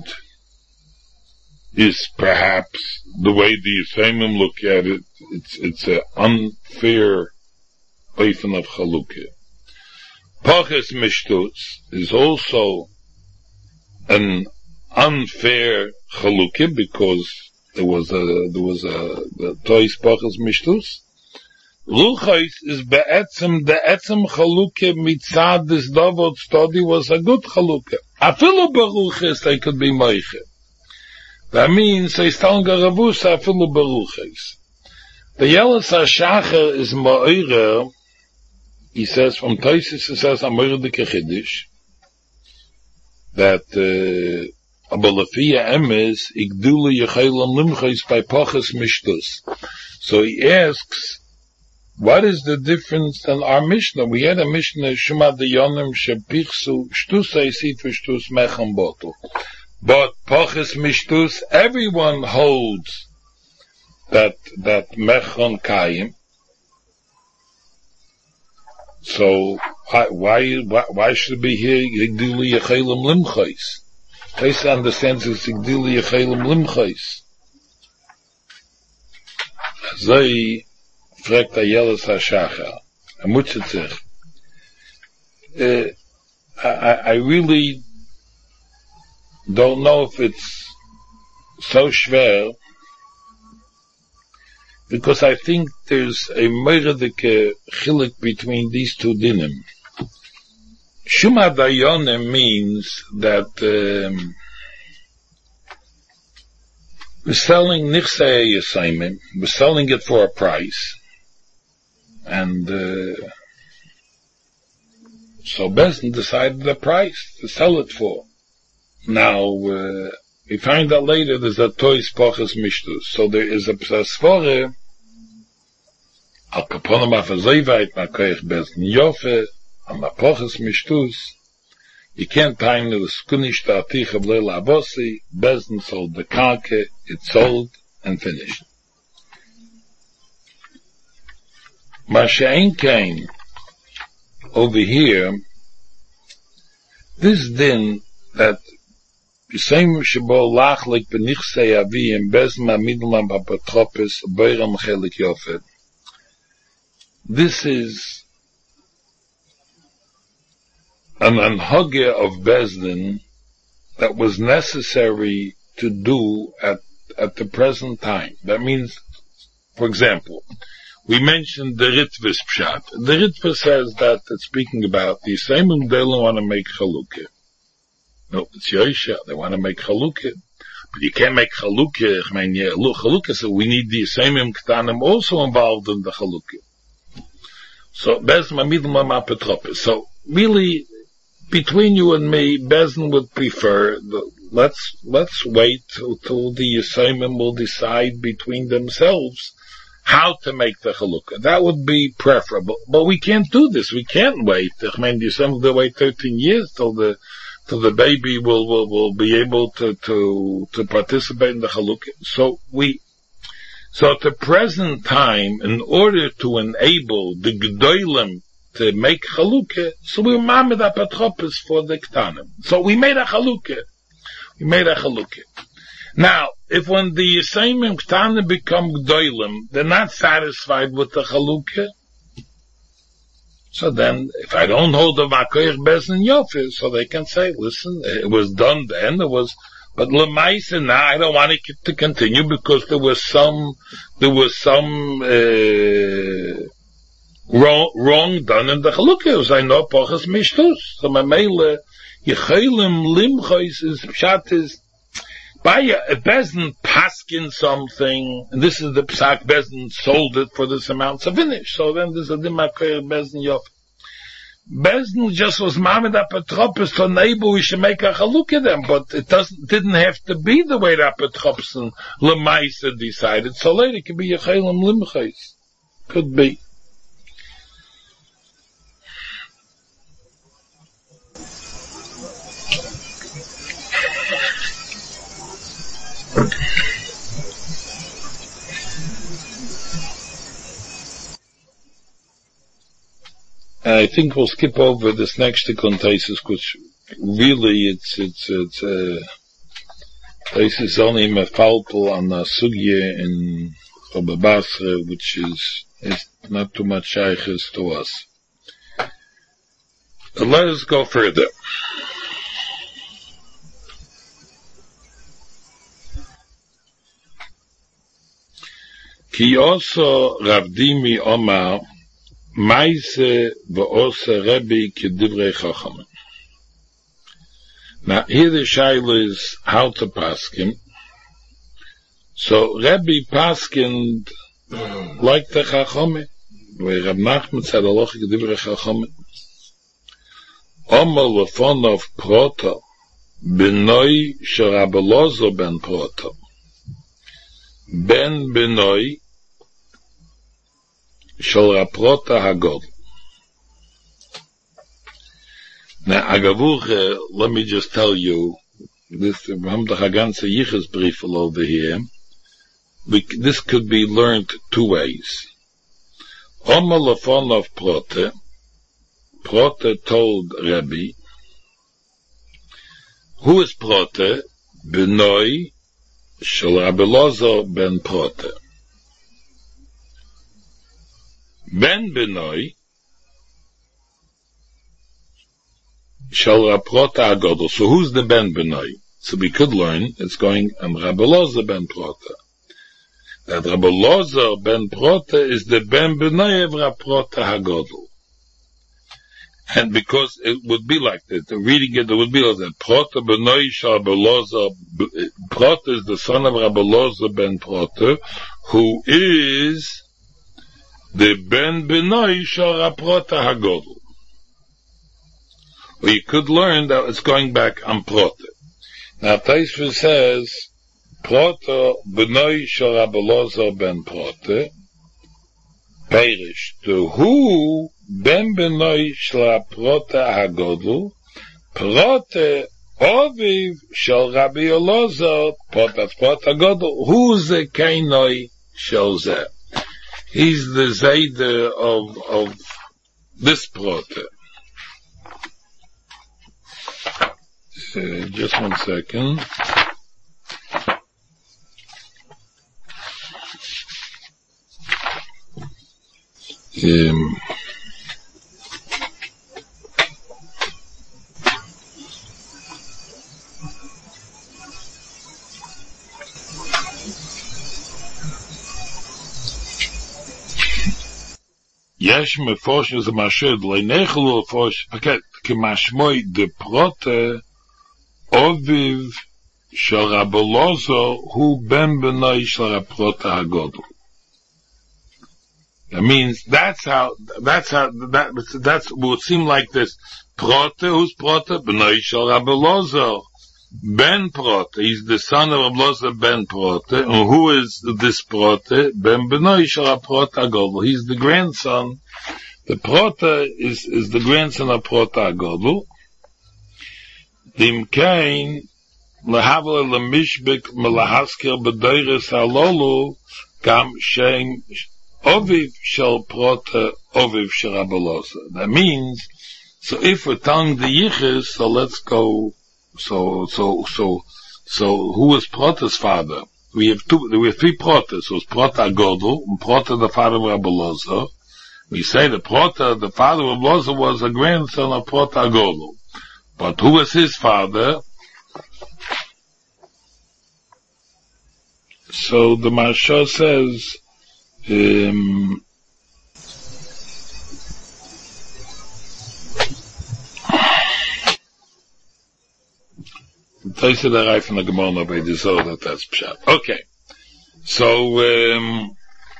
is perhaps the way the Yisraelim look at it. It's, it's an unfair oifen of chalukah. Poches mishtus is also an unfair chalukah because there was a, there was a, the tois poches mishtus. Ruchais is be'etzem, the etzem chalukah mitzad this dovot study was a good chalukah. Afilu beruchis they could be moiche. That means they telling a ravusa afilu beruchis. The Yelis HaShacher is ma'ira. He says from Tosis, he says Amir de Kechidish that uh, Abalafia emes igdula yechelam limchais by poches mishtus. So he asks, what is the difference in our Mishnah? We had a Mishnah Shema deyonim shepichsu shtusay sit v'shtus mechem botel. But poches mishtus, everyone holds that that mechon kayim. So why why why should it be here igduli yechelim limchais? Taisa understands it's igduli yechelim limchais. Zay fragt a Yelis HaShacher. Er mutzet sich. Uh, I, I really don't know if it's so schwer because I think there's a meiradike chilik between these two dinim. Shuma dayonim means that um, we're selling nichsei yisayimim, we're selling it for a price, and uh, so Bezdin decided the price to sell it for. Now, uh, we find out later there's a toys poches mishtus. So there is a psasvore, al kaponim afazayvait, makoich Bezdin yofe, al mapoches mishtus. You can't time the skunish ta'atich of leil abosi. Bezdin sold the karke, it's sold and finished. Masha'in came over here, this din that Yisayim shebo lachlik benichsei avi in Bezdin amidlam apotropis boiram chelik yofet. This is an anhage of Bezdin that was necessary to do at at the present time. That means, for example, we mentioned the Ritvis Pshat. The Ritva says that it's speaking about the Yisayim they don't want to make chalukah. No, it's Yosha, they want to make chalukah. But you can't make chalukah, I mean, yeah, look, chalukah, so we need the Yisayim Ktanim also involved in the chalukah. So, Bezdin amidlam apotropis. So, really, between you and me, Bezdin would prefer, the, let's, let's wait till, till the Yisayim will decide between themselves how to make the chalukah. That would be preferable. But we can't do this. We can't wait. I mean, the Yisayim will wait thirteen years till the, till the baby will, will, will be able to, to, to participate in the chalukah. So we, so at the present time, in order to enable the G'dolim to make chalukah, so we mamed apotropis for the Ktanim. So we made a chalukah. We made a chalukah. Now, if when the Yisayim Ktanim become G'dolim, they're not satisfied with the chalukah, so then, if I don't hold the Makoich Bezdin Yofi, so they can say, listen, it was done then, it was, but Lemaisa now, I don't want it to continue because there was some, there was some, uh, wrong, wrong done in the Chalukah. It was, I know, Pochas Mishtus. So my Meile, Yechelim Limchois is, Pshat is, by a Bezdin paskin something, and this is the Psak, Bezdin sold it for this amount, so finish. So then there's a Dimakir Bezdin Yof. Bezdin just was mamed apotropis to enable we should make a chalukah them, but it doesn't, didn't have to be the way the apotropis and Lemaisa decided. So later it could be Yechelim Limchais. Could be. I think we'll skip over this next context, which really it's, it's, it's, uh, this is only mefalpel on the sugye in Rabbi Basra, which is, is not too much shaykhs to us. But let us go further. Ki also Rav Dimi Omar Maise v'osa Rebbe k'divrei Chachamim. Now here the shaila is how to paskin. So Rebbe paskined like the Chachamim, where Rab Nachman said aloch k'divrei Chachamim. Omar lefonov Prota benoi shel Rabbi Lozo ben Prota ben benoi shel Raprota Hagod. Now, Agavuche, let me just tell you, this, we have the ganze Yichus brief over here. We, this could be learned two ways. Omer lefonov Prote, Prote told Rebbe, who is Prote? Benoi shel Rabbi Lozo ben Prote. Ben Benoi shall Raprota Agodol. So who's the Ben Benoi? So we could learn it's going um Rabbi Loza ben Prota. that Rabbi Lozer ben Prota is the ben B'nai of Rav Prota HaGodol. And because it would be like that, the reading it, it would be like that. Prota B'nai shal Rabbi Lozer, Prota is the son of Rabbi Lozer ben Prota, who is the ben B'nai shal Rav Prota HaGodol. Or you could learn that it's going back on Prota. Now Taisva says, Prota B'nai shal Rabbi Lozer ben Prota, Perish, to who ben B'nai shal Prota HaGodol, Prota Oviv shal Rabbi Elazar, Prota Prota HaGodol, who's the Kainoi shal Zeh? He's the Zayder of, of this Prota. Uh, just one second. Um, יש מפורש זה משהו לנכלו לפורש פקט כמשמעי דפרוטה אביב של רבי אלעזר הוא בן בנוי של רב פרוטה הגודל. That means that's how that's how that that's would seem like this. Prota, who's Prota? B'nai shel Rabbi Elazar ben Prota. He's the son of Rabbi Elazar ben Prota. And who is this Prota? Ben B'nai shel Rabbi Prota HaGodol. He's the grandson. The Prota is is the grandson of Prota HaGodol. Dimkein lehavle lemishbek melahaskir b'deiris halolu gam shem Oviv shel Prota, Oviv shel Rabbi Elazar. That means, so if we're telling the Yichus, so let's go, so, so, so, so, who is Prota's father? We have two, we have three Protas. So it's Prota HaGodol, and Prota the father of Rabbi Elazar. We say the Prota, the father of Rabbi Elazar was a grandson of Prota HaGodol. But who was his father? So the Maharsha says, Um, Taisa the Rai from the Gemara by the Zohar that that's pshat. Okay, so um,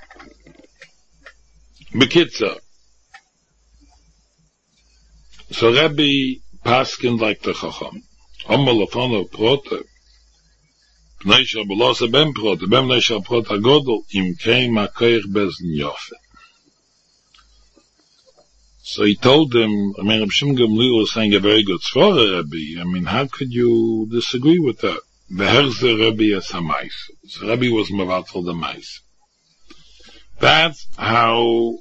Bekitza. So Rabbi Paskin like the Chacham. Amalafana Prota. B'nai shel Rabbi Elazar ben Prota, ben B'nai shel Prota HaGodol, im kein makoich bezin yofe. So he told him, I mean, Rabbi Shimon Gamliel was saying a very good svara, Rabbi. I mean, how could you disagree with that? Beherze Rabbi as a mais. So Rabbi was mevatel the mais. That's how,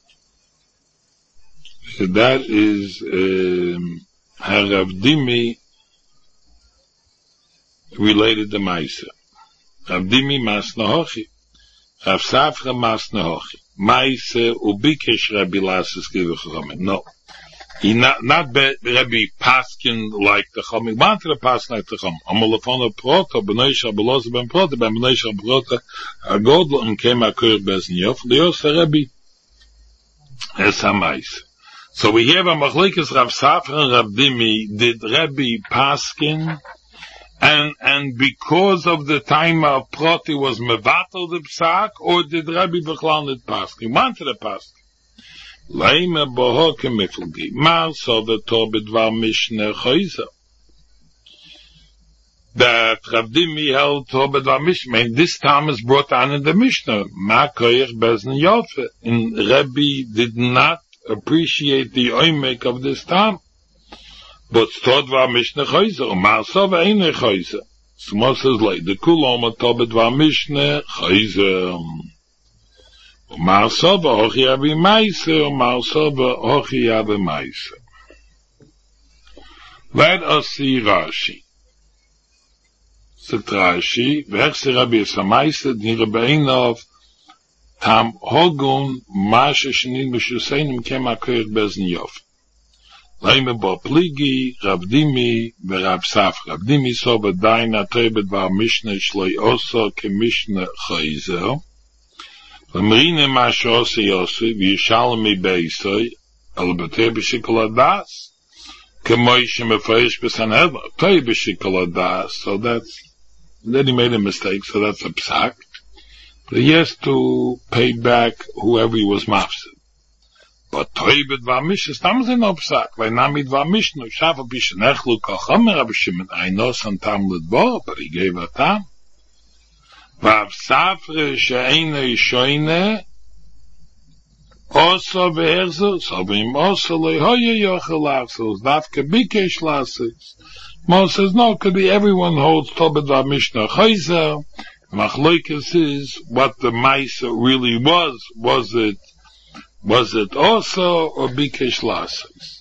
that is, um, how Rav Dimi related the Maisa. Rav Dimi Masna Hochi. Rav Safra Masna Hochi. Maisa ubikesh Rabbi Lasses give a Chachamim. No. He not, not be, Rabbi Paskin like the Chachamim. Wanted to pass like the Chachamim. Amalafona Prota, B'nai shel Rabbi Elazar ben Prota, ben B'nai shel Prota HaGodol, and came akur bezin yof. Lios Rabbi es ha-Maisa. So we have a Machlikas Rav Safra and Rav Dimi. Did Rabbi Paskin And and because of the time of Proti was mevatel the psak, or did Rabbi Bechlal not pass? He wanted to pass. Leime boho kemiflgi. Mar so the Torah b'dvar Mishnah Chayza. That Rav Dimi held Torah b'dvar Mishnah. And this time is brought on in the Mishnah. Ma koyach bezin yofe. And Rabbi did not appreciate the oimek of this time. But Tod var Mishnah Chayza, and Marsa v'einei Chayza. So Moses like the Kuloma Tobet var Mishnah Chayza. Marsa v'hochi yavi Maisa, Marsa v'hochi yavi Maisa. Let us see Rashi. Sagt Rashi, v'echse Rabbi Esamaisa, d'nire be'einov, tam hogun, ma'ashe shenin b'shuseinim kem ha'koyach bezin yof. Leime bo pligi, Rav Dimi, v'Rav Saf. Rav Dimi so v'dayin atoi b'dvar Mishnah shloi oso ke Mishnah Chayzer. Amrine Mashos Yosef, Yishalmi Beisoy, Albatei B'Shikol Adas, Kemoish Mefresh B'Sanhedrin, Toy B'Shikol Adas. So that's, then he made a mistake, so that's a psak. But he has to pay back whoever he was mafsid. But Toy B'Dvar Mishnas, tam ze no psak, weil Namid Dvar Mishnu, Shafa B'Shenechlu Kachomer, Abishim Einos and Tam Ledbo, but he gave a tam. Vav Safre She'ene Yishoyne, also beherzo, so bim also lehoye yochel so dafke bikesh lasis. Mo says no, could be everyone holds Tobed va Mishnah Chayzer. Machloikes is what the Maisa really was. Was it, was it also or bikesh lasis?